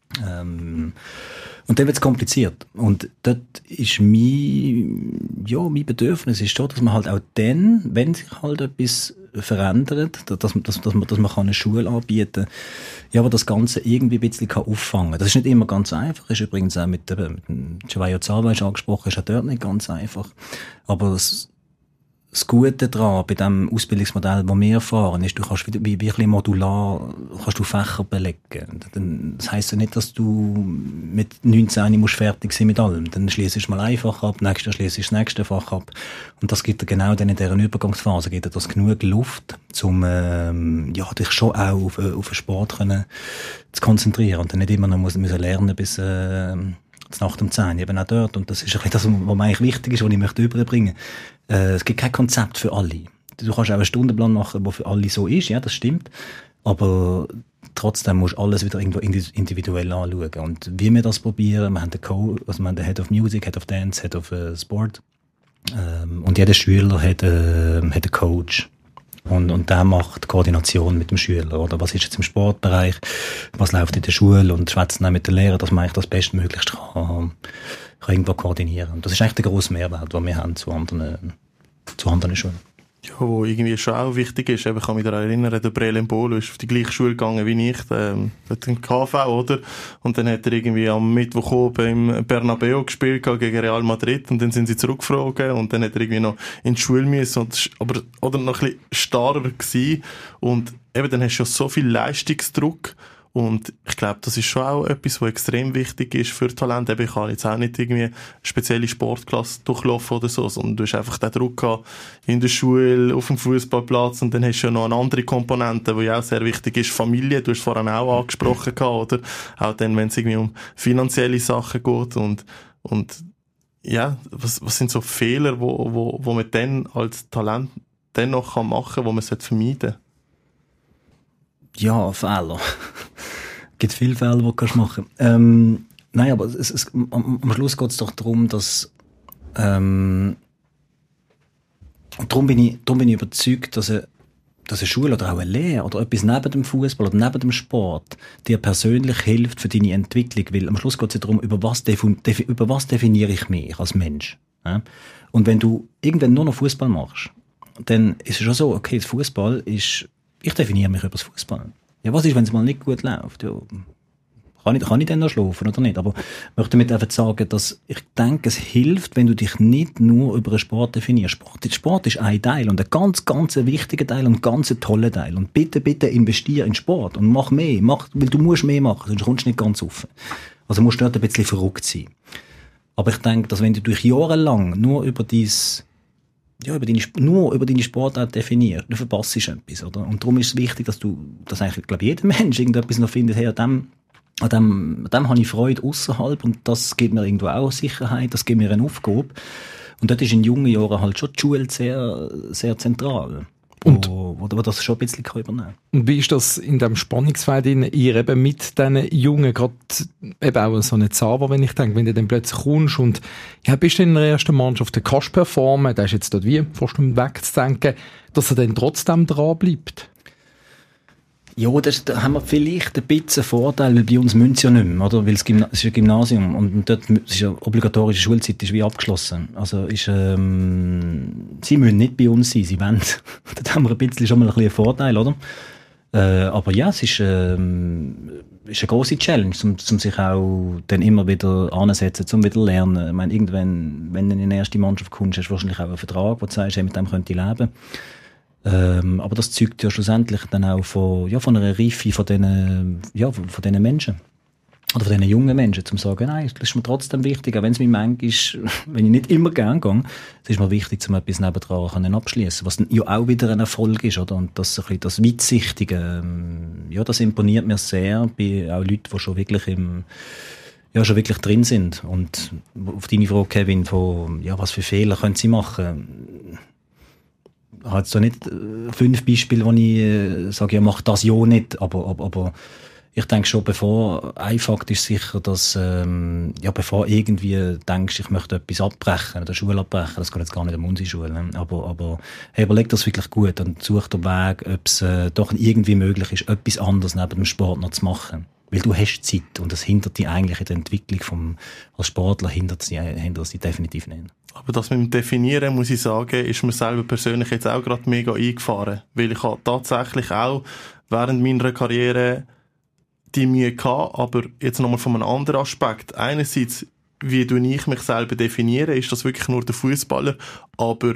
Und dann wird es kompliziert. Und dort ist mein Bedürfnis ist schon, dass man halt auch dann, wenn sich halt etwas verändert, dass man eine Schule anbieten kann, aber das Ganze irgendwie ein bisschen auffangen kann. Das ist nicht immer ganz einfach. Ist übrigens auch mit dem Giovanni Zava angesprochen, ist auch dort nicht ganz einfach. Aber das Gute daran, bei dem Ausbildungsmodell, das wir fahren, ist, du kannst wie ein bisschen modular, kannst du Fächer belegen. Das heisst ja nicht, dass du mit 19 musst fertig sein mit allem. Dann schliessest du mal ein Fach ab, nächstes schliessest das nächste Fach ab. Und das gibt dir genau dann in dieser Übergangsphase, gibt dir das genug Luft, um, dich schon auch auf den Sport können zu konzentrieren. Und dann nicht immer noch müssen lernen bis, nach dem 10, eben auch dort. Und das ist ein bisschen das, was mir eigentlich wichtig ist, was ich möchte überbringen. Es gibt kein Konzept für alle. Du kannst auch einen Stundenplan machen, der für alle so ist, ja, das stimmt. Aber trotzdem musst du alles wieder irgendwo individuell anschauen. Und wie wir das probieren, wir haben den Head of Music, Head of Dance, Head of Sport. Und jeder Schüler hat einen Coach. Und der macht Koordination mit dem Schüler, oder? Was ist jetzt im Sportbereich? Was läuft in der Schule? Und schwätzen auch mit den Lehrern, dass man eigentlich das Bestmöglichst kann irgendwo koordinieren. Und das ist eigentlich der grosse Mehrwert, den wir haben zu anderen Schulen. Ja, wo irgendwie schon auch wichtig ist. Ich kann mich daran erinnern, der Brel Embolo ist auf die gleiche Schule gegangen wie ich, hat den KV, oder? Und dann hat er irgendwie am Mittwoch oben im Bernabeu gespielt gegen Real Madrid und dann sind sie zurückgeflogen und dann hat er irgendwie noch in die Schule müssen oder noch ein bisschen starrer gewesen und eben dann hast du ja so viel Leistungsdruck. Und ich glaube, das ist schon auch etwas, was extrem wichtig ist für Talente. Ich habe jetzt auch nicht irgendwie eine spezielle Sportklasse durchlaufen oder so, sondern du hast einfach den Druck gehabt in der Schule, auf dem Fußballplatz und dann hast du ja noch eine andere Komponente, die ja auch sehr wichtig ist, Familie. Du hast vorhin auch angesprochen gehabt, oder? Auch dann, wenn es irgendwie um finanzielle Sachen geht und ja, was sind so Fehler, wo man dann als Talent dennoch machen kann, wo man vermeiden sollte? Ja, Fehler. Es gibt viele Fehler, die du machen kannst. Nein, aber am Schluss geht es doch darum, dass darum bin ich überzeugt, dass eine Schule oder auch eine Lehre oder etwas neben dem Fußball oder neben dem Sport dir persönlich hilft für deine Entwicklung, weil am Schluss geht es ja darum, über was definiere ich mich als Mensch. Ja? Und wenn du irgendwann nur noch Fußball machst, dann ist es schon so, okay, das Fußball ist, ich definiere mich über das Fußball. Ja, was ist, wenn es mal nicht gut läuft? Ja, kann ich dann noch schlafen oder nicht? Aber ich möchte damit einfach sagen, dass ich denke, es hilft, wenn du dich nicht nur über einen Sport definierst. Sport ist ein Teil und ein ganz, ganz wichtiger Teil und ein ganz toller Teil. Und bitte investiere in Sport und mach mehr. Weil du musst mehr machen, sonst kommst du nicht ganz rauf. Also musst du dort ein bisschen verrückt sein. Aber ich denke, dass wenn du durch Jahre lang nur über deine Sportart definierst, du verpasst etwas, oder? Und darum ist es wichtig, dass eigentlich, glaube ich, jeder Mensch irgendetwas noch findet, hey, an dem habe ich Freude ausserhalb und das gibt mir irgendwo auch Sicherheit, das gibt mir eine Aufgabe. Und dort ist in jungen Jahren halt schon die Schule sehr, sehr zentral. Wo das schon ein bisschen übernehmen kann. Und wie ist das in diesem Spannungsfeld, ihr eben mit diesen Jungen, gerade eben auch so eine Zauber, wenn ich denke, wenn du dann plötzlich kommst und ja, bist du in der ersten Mannschaft, der kannst performen, der ist jetzt dort wie fast wegzudenken, dass er dann trotzdem dran bleibt? Ja, da haben wir vielleicht ein bisschen Vorteil, weil bei uns müssen sie ja nicht mehr, oder? Weil es ist ein Gymnasium und dort ist ja obligatorische Schulzeit ist wie abgeschlossen. Also sie müssen nicht bei uns sein, sie wollen. Dort haben wir ein bisschen schon mal einen Vorteil, oder? Aber ja, es ist eine grosse Challenge, um sich auch dann immer wieder ansetzen, um wieder lernen. Ich meine, irgendwann, wenn du in die erste Mannschaft kommst, hast du wahrscheinlich auch einen Vertrag, wo du sagst, hey, mit dem könnte ich leben. Aber das zeugt ja schlussendlich dann auch von einer Reife von diesen Menschen. Oder von diesen jungen Menschen, um zu sagen, nein, das ist mir trotzdem wichtig, auch wenn es mir manchmal ist, wenn ich nicht immer gerne gehe, es ist mir wichtig, um etwas nebendran abschließen, was dann ja auch wieder ein Erfolg ist, oder? Und das Weitsichtige, das imponiert mir sehr bei auch Leuten, die schon wirklich schon wirklich drin sind. Und auf deine Frage, Kevin, was für Fehler können sie machen? Ich habe jetzt so nicht 5 Beispiele, wo ich sage, ja, mach das ja nicht, aber ich denke schon, ein Fakt ist sicher, dass, bevor irgendwie denkst, ich möchte etwas abbrechen, oder Schule abbrechen, das geht jetzt gar nicht um unsere Schule, aber hey, überleg das wirklich gut und such den Weg, ob es doch irgendwie möglich ist, etwas anderes neben dem Sport noch zu machen. Weil du hast Zeit und das hindert dich eigentlich in der Entwicklung als Sportler, hindert sie definitiv nicht. Aber das mit dem Definieren, muss ich sagen, ist mir selber persönlich jetzt auch gerade mega eingefahren. Weil ich habe tatsächlich auch während meiner Karriere die Mühe gehabt, aber jetzt nochmal von einem anderen Aspekt. Einerseits, wie du ich mich selber definiere, ist das wirklich nur der Fußballer, aber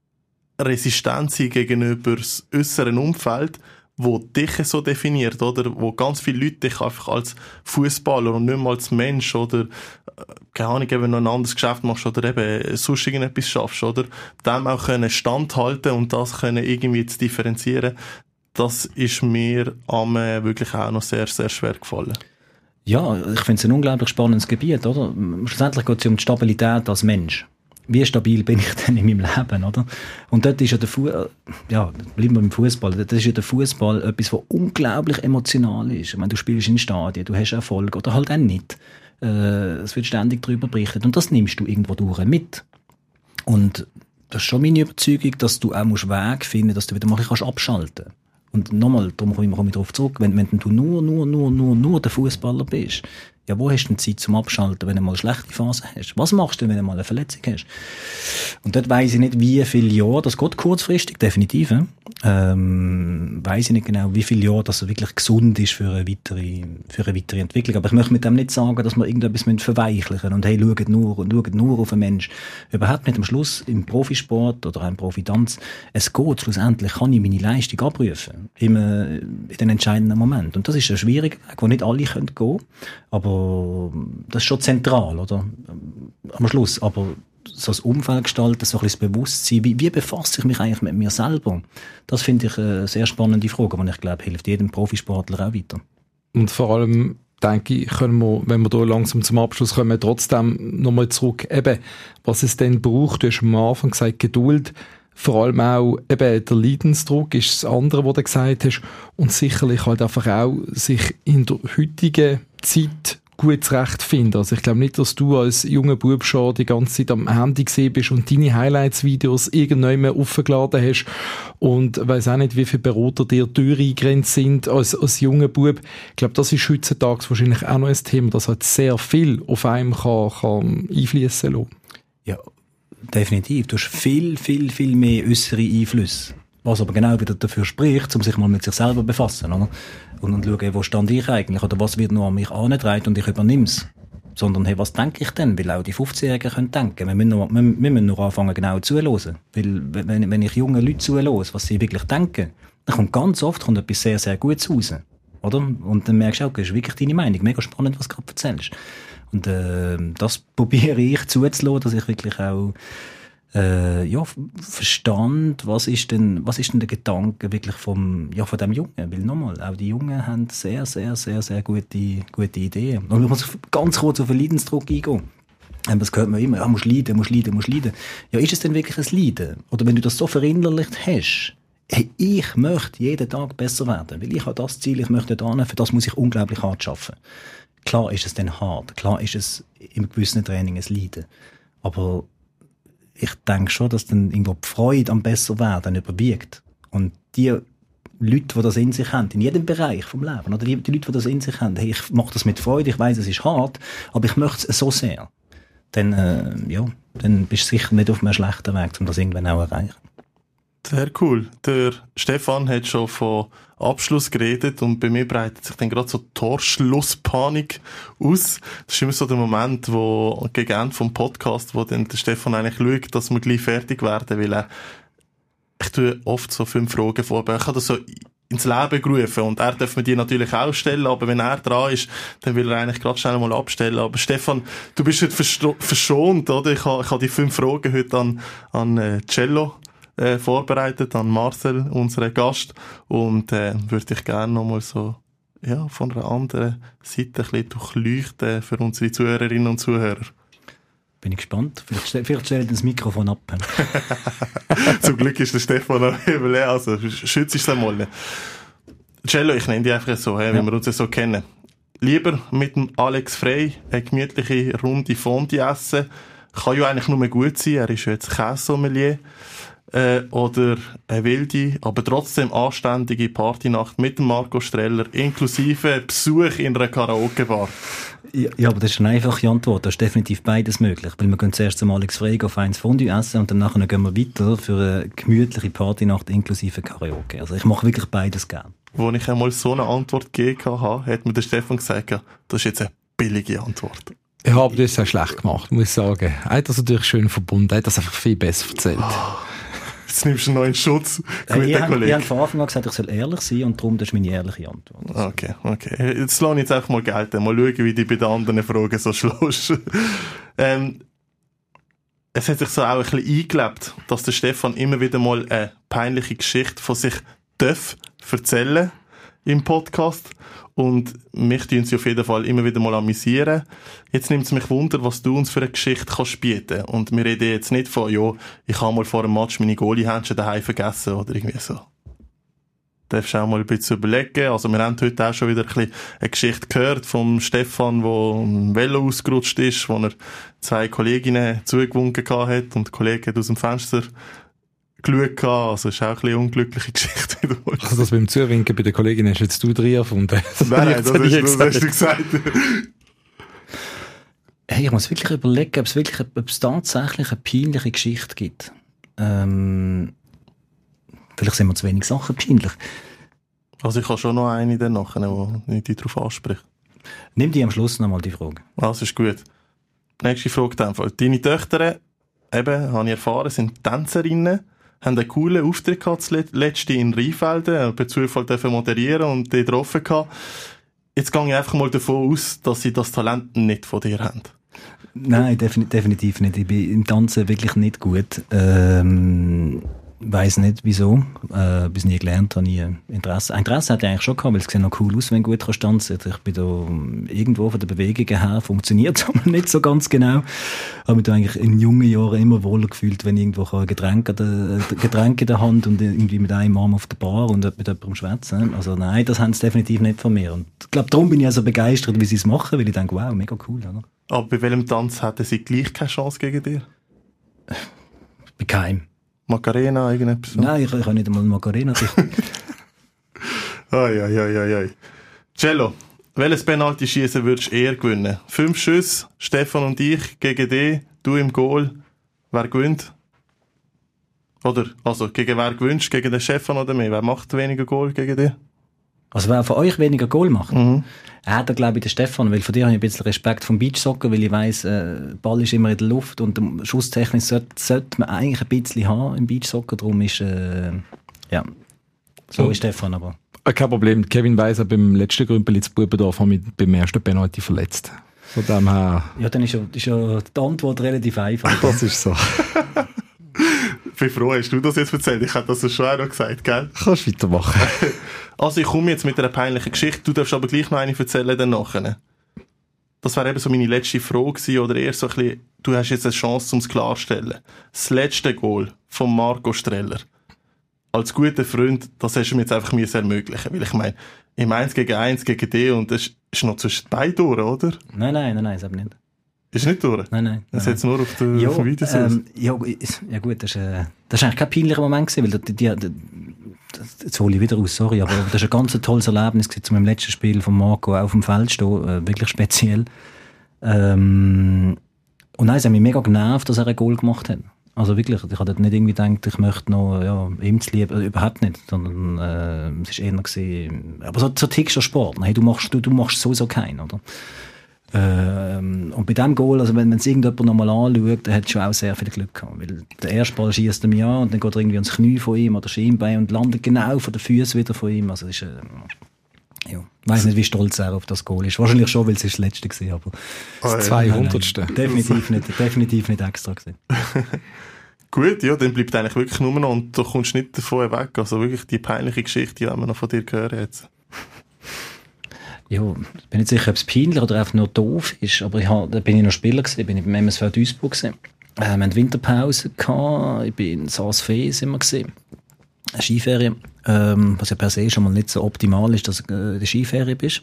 Resistenz gegenüber das äußeren Umfeld, wo dich so definiert, oder? Wo ganz viele Leute dich einfach als Fußballer und nicht mehr als Mensch oder, keine Ahnung, wenn du ein anderes Geschäft machst oder eben sonst irgendetwas schaffst, oder? Dem auch können standhalten und das können irgendwie zu differenzieren. Das ist mir wirklich auch noch sehr, sehr schwer gefallen. Ja, ich finde es ein unglaublich spannendes Gebiet, oder? Schlussendlich geht es um die Stabilität als Mensch. Wie stabil bin ich denn in meinem Leben, oder? Und dort ist ja bleiben wir beim Fußball. Das ist ja der Fußball etwas, was unglaublich emotional ist. Ich meine, du spielst in Stadien, du hast Erfolg oder halt auch nicht. Es wird ständig darüber berichtet und das nimmst du irgendwo durch mit. Und das ist schon meine Überzeugung, dass du auch Wege finden musst, dass du wieder mal abschalten kannst. Und nochmal, darum komme ich darauf zurück, wenn du nur der Fußballer bist, Ja, wo hast du denn Zeit zum Abschalten, wenn du mal eine schlechte Phase hast? Was machst du denn, wenn du mal eine Verletzung hast? Und dort weiss ich nicht, wie viele Jahre, das geht kurzfristig, definitiv, weiss ich nicht genau, wie viele Jahre das wirklich gesund ist für eine weitere Entwicklung. Aber ich möchte mit dem nicht sagen, dass wir irgendetwas verweichlichen und hey, schaut nur auf einen Mensch. Überhaupt nicht. Am Schluss im Profisport oder im Profitanz, es geht schlussendlich, kann ich meine Leistung abrufen. Immer in den entscheidenden Moment. Und das ist ein schwieriger Weg, wo nicht alle gehen können. Aber das ist schon zentral, oder? Am Schluss. Aber so das Umfeld gestalten, so ein bisschen das Bewusstsein, wie befasse ich mich eigentlich mit mir selber? Das finde ich eine sehr spannende Frage, und ich glaube, hilft jedem Profisportler auch weiter. Und vor allem, denke ich, können wir, wenn wir hier langsam zum Abschluss kommen, trotzdem nochmal zurück, eben, was es denn braucht. Du hast am Anfang gesagt, Geduld, vor allem auch eben der Leidensdruck ist das andere, was du gesagt hast, und sicherlich halt einfach auch sich in der heutigen Zeit gut zurechtfinden. Also ich glaube nicht, dass du als junger Bub schon die ganze Zeit am Handy gesehen bist und deine Highlights-Videos irgendwann mehr aufgeladen hast und weiss auch nicht, wie viele Berater dir die Tür eingrenzt sind als junger Bub. Ich glaube, das ist heutzutage wahrscheinlich auch noch ein Thema, das halt sehr viel auf einem kann einfließen lassen. Ja, definitiv. Du hast viel mehr äußere Einflüsse. Was aber genau wieder dafür spricht, um sich mal mit sich selber befassen, oder? Und schauen, wo stand ich eigentlich, oder was wird noch an mich angetragen und ich übernimm's. Sondern, hey, was denke ich denn? Weil auch die 15-Jährigen können denken. Wir müssen noch anfangen, genau zuzuhören. Weil, wenn ich junge Leute zuhöre, was sie wirklich denken, dann kommt ganz oft etwas sehr, sehr Gutes raus. Oder? Und dann merkst du auch, das ist wirklich deine Meinung. Mega spannend, was du gerade erzählst. Und, das probiere ich zuzulassen, dass ich wirklich auch verstand, was ist denn der Gedanke wirklich von dem Jungen? Weil nochmal, auch die Jungen haben sehr, sehr, sehr, sehr gute Ideen. Und ich muss ganz kurz auf den Leidensdruck eingehen. Das hört man immer, ja, musst leiden. Ja, ist es denn wirklich ein Leiden? Oder wenn du das so verinnerlicht hast, hey, ich möchte jeden Tag besser werden, weil ich habe das Ziel, ich möchte da, für das muss ich unglaublich hart arbeiten. Klar ist es dann hart, klar ist es im gewissen Training ein Leiden. Aber ich denke schon, dass dann irgendwo die Freude am Besserwerden überwiegt. Und die Leute, die das in sich haben, in jedem Bereich vom Leben, oder die Leute, die das in sich haben, hey, ich mache das mit Freude, ich weiss, es ist hart, aber ich möchte es so sehr. Dann bist du sicher nicht auf einem schlechten Weg, um das irgendwann auch zu erreichen. Sehr cool. Der Stefan hat schon von Abschluss geredet und bei mir breitet sich dann gerade so Torschlusspanik aus. Das ist immer so der Moment, wo gegen Ende vom Podcast, wo dann der Stefan eigentlich schaut, dass wir gleich fertig werden, weil ich tue oft so 5 Fragen vorbereiten. Ich habe das so ins Leben gerufen und er darf mir die natürlich auch stellen, aber wenn er dran ist, dann will er eigentlich gerade schnell mal abstellen. Aber Stefan, du bist heute verschont, oder? Ich habe die 5 Fragen heute an Cello vorbereitet, an Marcel, unseren Gast, und würde ich gerne nochmal so von einer anderen Seite ein bisschen durchleuchten für unsere Zuhörerinnen und Zuhörer. Bin ich gespannt. Vielleicht stellt das Mikrofon ab. Zum Glück ist der Stefan noch eben leer, also schützt es einmal. Cello, ich nenne dich einfach so, wie wir uns so kennen. Lieber mit dem Alex Frey eine gemütliche Runde Fondue essen. Kann ja eigentlich nur gut sein, er ist ja jetzt Käsesommelier. Oder eine wilde, aber trotzdem anständige Partynacht mit dem Marco Streller, inklusive Besuch in einer Karaoke-Bar. Ja, aber das ist eine einfache Antwort. Das ist definitiv beides möglich. Weil wir gehen zuerst zum Alex Frey auf eins Fondue essen und dann nachher gehen wir weiter für eine gemütliche Partynacht inklusive Karaoke. Also ich mache wirklich beides gern. Als ich einmal so eine Antwort gegeben habe, hat mir der Stefan gesagt, das ist jetzt eine billige Antwort. Ich habe das sehr schlecht gemacht, muss ich sagen. Er hat das natürlich schön verbunden, er hat das einfach viel besser erzählt. Jetzt nimmst du einen neuen Schutz. Ich habe von Anfang an gesagt, ich soll ehrlich sein und darum, das ist meine ehrliche Antwort. Okay. Jetzt lasse ich jetzt einfach mal gelten. Mal schauen, wie du bei den anderen Fragen so schlägst. Es hat sich so auch ein bisschen eingelebt, dass der Stefan immer wieder mal eine peinliche Geschichte von sich erzählen im Podcast. Und mich tun sie auf jeden Fall immer wieder mal amüsieren. Jetzt nimmt es mich Wunder, was du uns für eine Geschichte kannst bieten. Und wir reden jetzt nicht von, ich habe mal vor einem Match meine Goalie-Händchen daheim vergessen oder irgendwie so. Darfst auch mal ein bisschen überlegen. Also wir haben heute auch schon wieder eine Geschichte gehört vom Stefan, der im Velo ausgerutscht ist, wo er 2 Kolleginnen zugewunken hat und die Kollegin hat aus dem Fenster geschaut. Also ist auch ein bisschen unglückliche Geschichte. Also das beim Zuwinken bei der Kollegin hast jetzt du 3 erfunden. Nein, das hast du gesagt. Hey, ich muss wirklich überlegen, ob es tatsächlich eine peinliche Geschichte gibt. Vielleicht sind mir zu wenig Sachen peinlich. Also ich habe schon noch eine dann nachher, wo ich dich darauf anspreche. Nimm die am Schluss nochmal, die Frage. Das ist gut. Nächste Frage in dem Fall. Deine Töchter, eben, habe ich erfahren, sind Tänzerinnen, haben einen coolen Auftritt gehabt, letzte in Rheinfelden, per Zufall dürfen moderieren und die getroffen gehabt. Jetzt gehe ich einfach mal davon aus, dass sie das Talent nicht von dir haben. Nein, definitiv nicht. Ich bin im Tanzen wirklich nicht gut. Weiss nicht, wieso. Bis nie gelernt, habe ich Interesse. Interesse hatte ich eigentlich schon gehabt, weil es sieht noch cool aus, wenn du gut tanzen kannst. Ich bin da irgendwo von der Bewegung her, funktioniert es aber nicht so ganz genau. Habe mich da eigentlich in jungen Jahren immer wohler gefühlt, wenn ich irgendwo ein Getränk in der Hand und irgendwie mit einem Arm auf der Bar und mit jemandem schwätzen. Also nein, das haben sie definitiv nicht von mir. Und ich glaube, darum bin ich so begeistert, wie sie es machen, weil ich denke, wow, mega cool, oder? Aber bei welchem Tanz hatten sie gleich keine Chance gegen dir? Bei keinem. Macarena, irgendetwas? Nein, ich kann nicht einmal Macarena. Ai. Cello, welches Penalty-Schießen würdest du eher gewinnen? 5 Schüsse, Stefan und ich gegen dich, du im Goal. Wer gewinnt? Oder, also, gegen wer gewünscht? Gegen den Stefan oder mich? Wer macht weniger Goal gegen dich? Also wer von euch weniger Goal macht? Da glaube ich, der Stefan, weil von dir habe ich ein bisschen Respekt vom Beachsoccer, weil ich weiss, der Ball ist immer in der Luft und schusstechnisch sollte man eigentlich ein bisschen haben im Beachsoccer, darum ist, so ist Stefan aber. Kein Problem, Kevin Weiser beim letzten Grümpel zu Bubendorf haben mich beim ersten Penalty verletzt. Von dem her... Ja, dann ist ja die Antwort relativ einfach. Das ist so. Ich bin froh, hast du das jetzt erzählt? Ich hätte das schon auch noch gesagt, gell? Kannst weitermachen. Also ich komme jetzt mit einer peinlichen Geschichte, du darfst aber gleich noch eine erzählen dann nachher. Das wäre eben so meine letzte Frage gewesen, oder eher so ein bisschen, du hast jetzt eine Chance, um es klarzustellen. Das letzte Goal von Marco Streller. Als guter Freund, das hast du mir jetzt einfach ermöglichen. Weil ich meine, im 1 gegen 1 gegen dich und das ist noch zwischen beiden durch, oder? Nein, das eben nicht. Ist nicht durch? Nein. Das ist jetzt nur auf dem Video ja gut, das ist eigentlich kein peinlicher Moment gewesen, weil jetzt hole ich wieder aus, sorry, aber das ist ein ganz tolles Erlebnis gewesen, zu meinem letzten Spiel von Marco auf dem Feld stehen, wirklich speziell. Und nein, es hat mich mega genervt, dass er ein Goal gemacht hat. Also wirklich, ich hatte nicht irgendwie gedacht, ich möchte noch ihm zu lieben, überhaupt nicht, sondern es war eher gewesen, aber so tickst du Sport, hey, du machst sowieso keinen, oder? Und bei diesem Goal, also wenn es irgendjemand nochmal anschaut, der hat schon auch sehr viel Glück gehabt, weil der erste Ball schießt ihm an und dann geht er irgendwie ans Knie von ihm oder Schienbein und landet genau vor den Füßen wieder von ihm, also das ist, ich weiss nicht, wie stolz er auf das Goal ist, wahrscheinlich schon, weil es das letzte war, aber das 200. Definitiv nicht extra gewesen. Gut, ja, dann bleibt eigentlich wirklich nur noch und du kommst nicht davon weg, also wirklich die peinliche Geschichte, die haben wir noch von dir gehört jetzt. Ja, ich bin nicht sicher, ob es peinlich oder einfach nur doof ist, aber da bin ich noch Spieler gewesen, bin ich beim MSV Duisburg gewesen. Wir hatten Winterpause gehabt, ich bin in Saas-Fee sind wir gewesen. Eine Skiferie, was ja per se schon mal nicht so optimal ist, dass du in der Skiferie bist.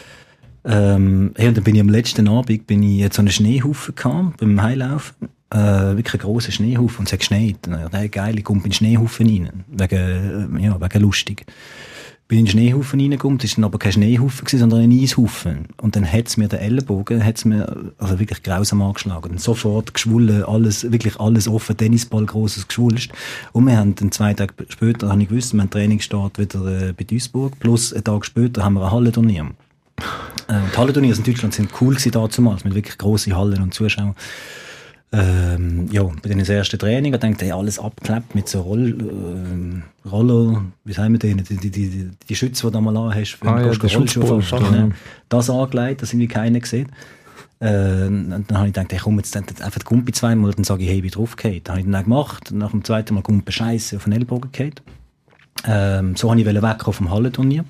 Und dann bin ich am letzten Abend, so einen Schneehaufen gehabt, beim Heilaufen. Wirklich ein grosser Schneehaufen und es hat geschneit. Geil, ich komme in den Schneehaufen rein, wegen lustig. Bin in den Schneehaufen reingekommen, es war dann aber kein Schneehaufen gewesen, sondern ein Eishaufen. Und dann hat es mir den Ellenbogen, also wirklich grausam angeschlagen. Und sofort geschwollen, alles offen, Tennisball, grosses Geschwulst. Und wir haben dann 2 Tage später, habe ich gewusst, wir haben Trainingsstart wieder bei Duisburg, plus einen Tag später haben wir ein Hallenturnier. Die Hallenturniere in Deutschland sind cool gewesen damals, mit wirklich grossen Hallen und Zuschauern. Bei dem ersten Training, da denkt er, alles abgeklebt mit so Roller, wie sagen wir denen, die Schütze, die du mal an hast, wenn du Rollschuhe fährst. Das angelegt, dass irgendwie keiner sieht. Dann habe ich gedacht, hey, komm, jetzt einfach die Gumpi zweimal, dann sage ich, hey, wie draufgeht. Das habe ich dann auch gemacht, nach dem zweiten Mal Gumpi Scheisse auf den Ellbogen gehabt. So habe ich weg vom Hallenturnier.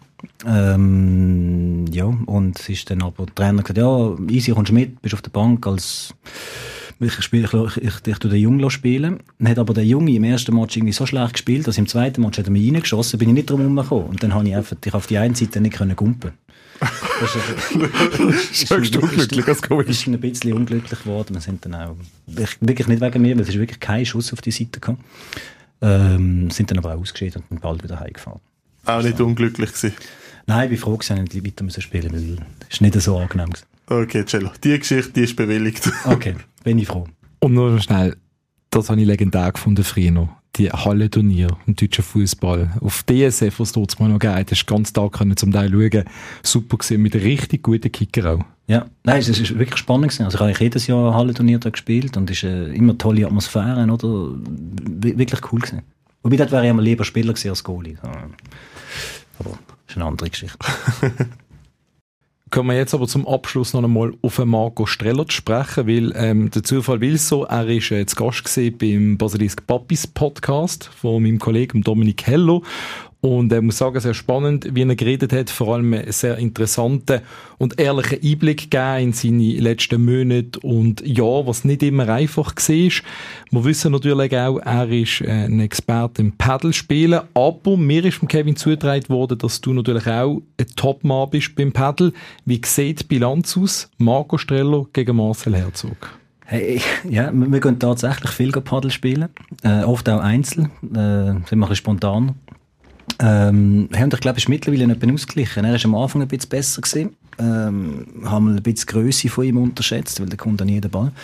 Und es ist dann aber der Trainer gesagt, ja, easy, kommst du mit, bist auf der Bank als... Ich tue den Jungen spielen. Dann hat aber der Junge im ersten Match irgendwie so schlecht gespielt, dass im zweiten Match hat er mich reingeschossen, bin ich nicht drum herumgekommen. Und dann habe ich einfach auf die einen Seite nicht gumpen. Das ist höchst unglücklich, das komisch. Ich bin ein bisschen unglücklich geworden. Wir sind dann auch, wirklich nicht wegen mir, weil es ist wirklich kein Schuss auf die Seite gekommen. Sind dann aber auch ausgeschieden und bald wieder heimgefahren. Auch nicht unglücklich gewesen? Nein, ich bin froh, dass ich nicht weiter spielen musste, weil es nicht so angenehm war. Okay, Cello. Die Geschichte, die ist bewilligt. Okay, bin ich froh. Und nur schnell, das habe ich legendär gefunden früher noch. Die Hallenturnier im deutschen Fußball. Auf DSF, was dort mal noch gegeben, das ganz Tag können zum Teil schauen. Super gesehen, mit richtig guten Kicker auch. Ja, nein, es ist wirklich spannend gewesen. Also ich habe jedes Jahr ein Hallenturnier da gespielt und es ist immer eine tolle Atmosphäre, oder? Wirklich cool gewesen. Wobei, dort wäre ich einmal lieber Spieler gewesen als Goalie. Aber das ist eine andere Geschichte. Kommen wir jetzt aber zum Abschluss noch einmal auf Marco Streller zu sprechen, weil der Zufall will so, er ist zu Gast gewesen beim Basilisk Papis Podcast von meinem Kollegen Dominik Hello. Und ich muss sagen, sehr spannend, wie er geredet hat, vor allem einen sehr interessanten und ehrlichen Einblick gegeben in seine letzten Monate und Jahre, was nicht immer einfach war. Wir wissen natürlich auch, er ist ein Experte im Paddle-Spielen, aber mir ist von Kevin zugetragen worden, dass du natürlich auch ein Topmann bist beim Paddle. Wie sieht die Bilanz aus? Marco Streller gegen Marcel Herzog. Hey, ja, wir gehen tatsächlich viel Paddle spielen, oft auch einzeln, sind wir ein bisschen spontan. Und ich glaube, es ist mittlerweile nicht ausgeglichen. Er war am Anfang ein bisschen besser gewesen. Haben ein bisschen die Grösse von ihm unterschätzt, weil der kommt an jeden Ball.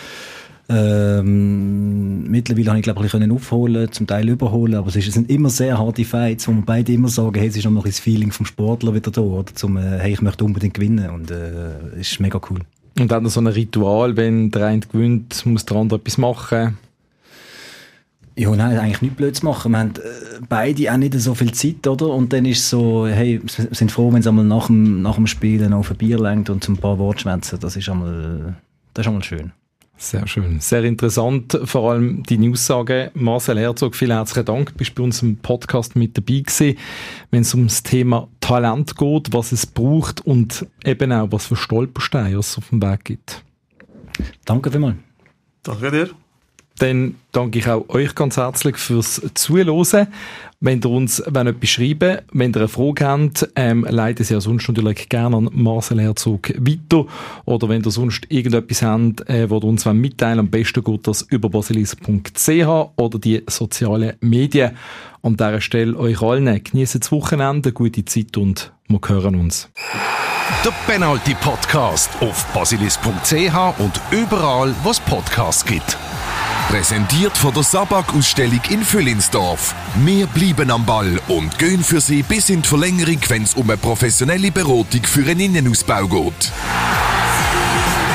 Mittlerweile habe ich, glaube ich, aufholen, zum Teil überholen, aber es sind immer sehr harte Fights, wo wir beide immer sagen, hey, es ist noch mal das Feeling vom Sportler wieder da, oder hey, ich möchte unbedingt gewinnen, und es ist mega cool. Und dann so ein Ritual, wenn der eine gewinnt, muss der andere etwas machen? Ja, nein, eigentlich nichts Blödes machen. Wir haben beide auch nicht so viel Zeit, oder? Und dann ist es so, hey, wir sind froh, wenn es einmal nach dem Spielen auf ein Bier lenkt und so ein paar Worte schwätzen. Das ist einmal schön. Sehr schön. Sehr interessant. Vor allem deine Aussage. Marcel Herzog, vielen herzlichen Dank. Du bist bei uns im Podcast mit dabei gewesen, wenn es um das Thema Talent geht, was es braucht und eben auch, was für Stolpersteine es auf dem Weg gibt. Danke vielmals. Danke dir. Dann danke ich auch euch ganz herzlich fürs Zuhören. Wenn ihr uns etwas schreiben, wenn ihr eine Frage habt, leitet sie ja sonst natürlich gerne an Marcel Herzog weiter. Oder wenn ihr sonst irgendetwas habt, was ihr uns mitteilen wollt, am besten geht das über basilisk.ch oder die sozialen Medien. An dieser Stelle euch allen, genießt das Wochenende, gute Zeit und wir hören uns. Der Penalty Podcast auf basilisk.ch und überall, wo es Podcasts gibt. Präsentiert von der Sabak-Ausstellung in Füllinsdorf. Wir bleiben am Ball und gehen für Sie bis in die Verlängerung, wenn es um eine professionelle Beratung für einen Innenausbau geht.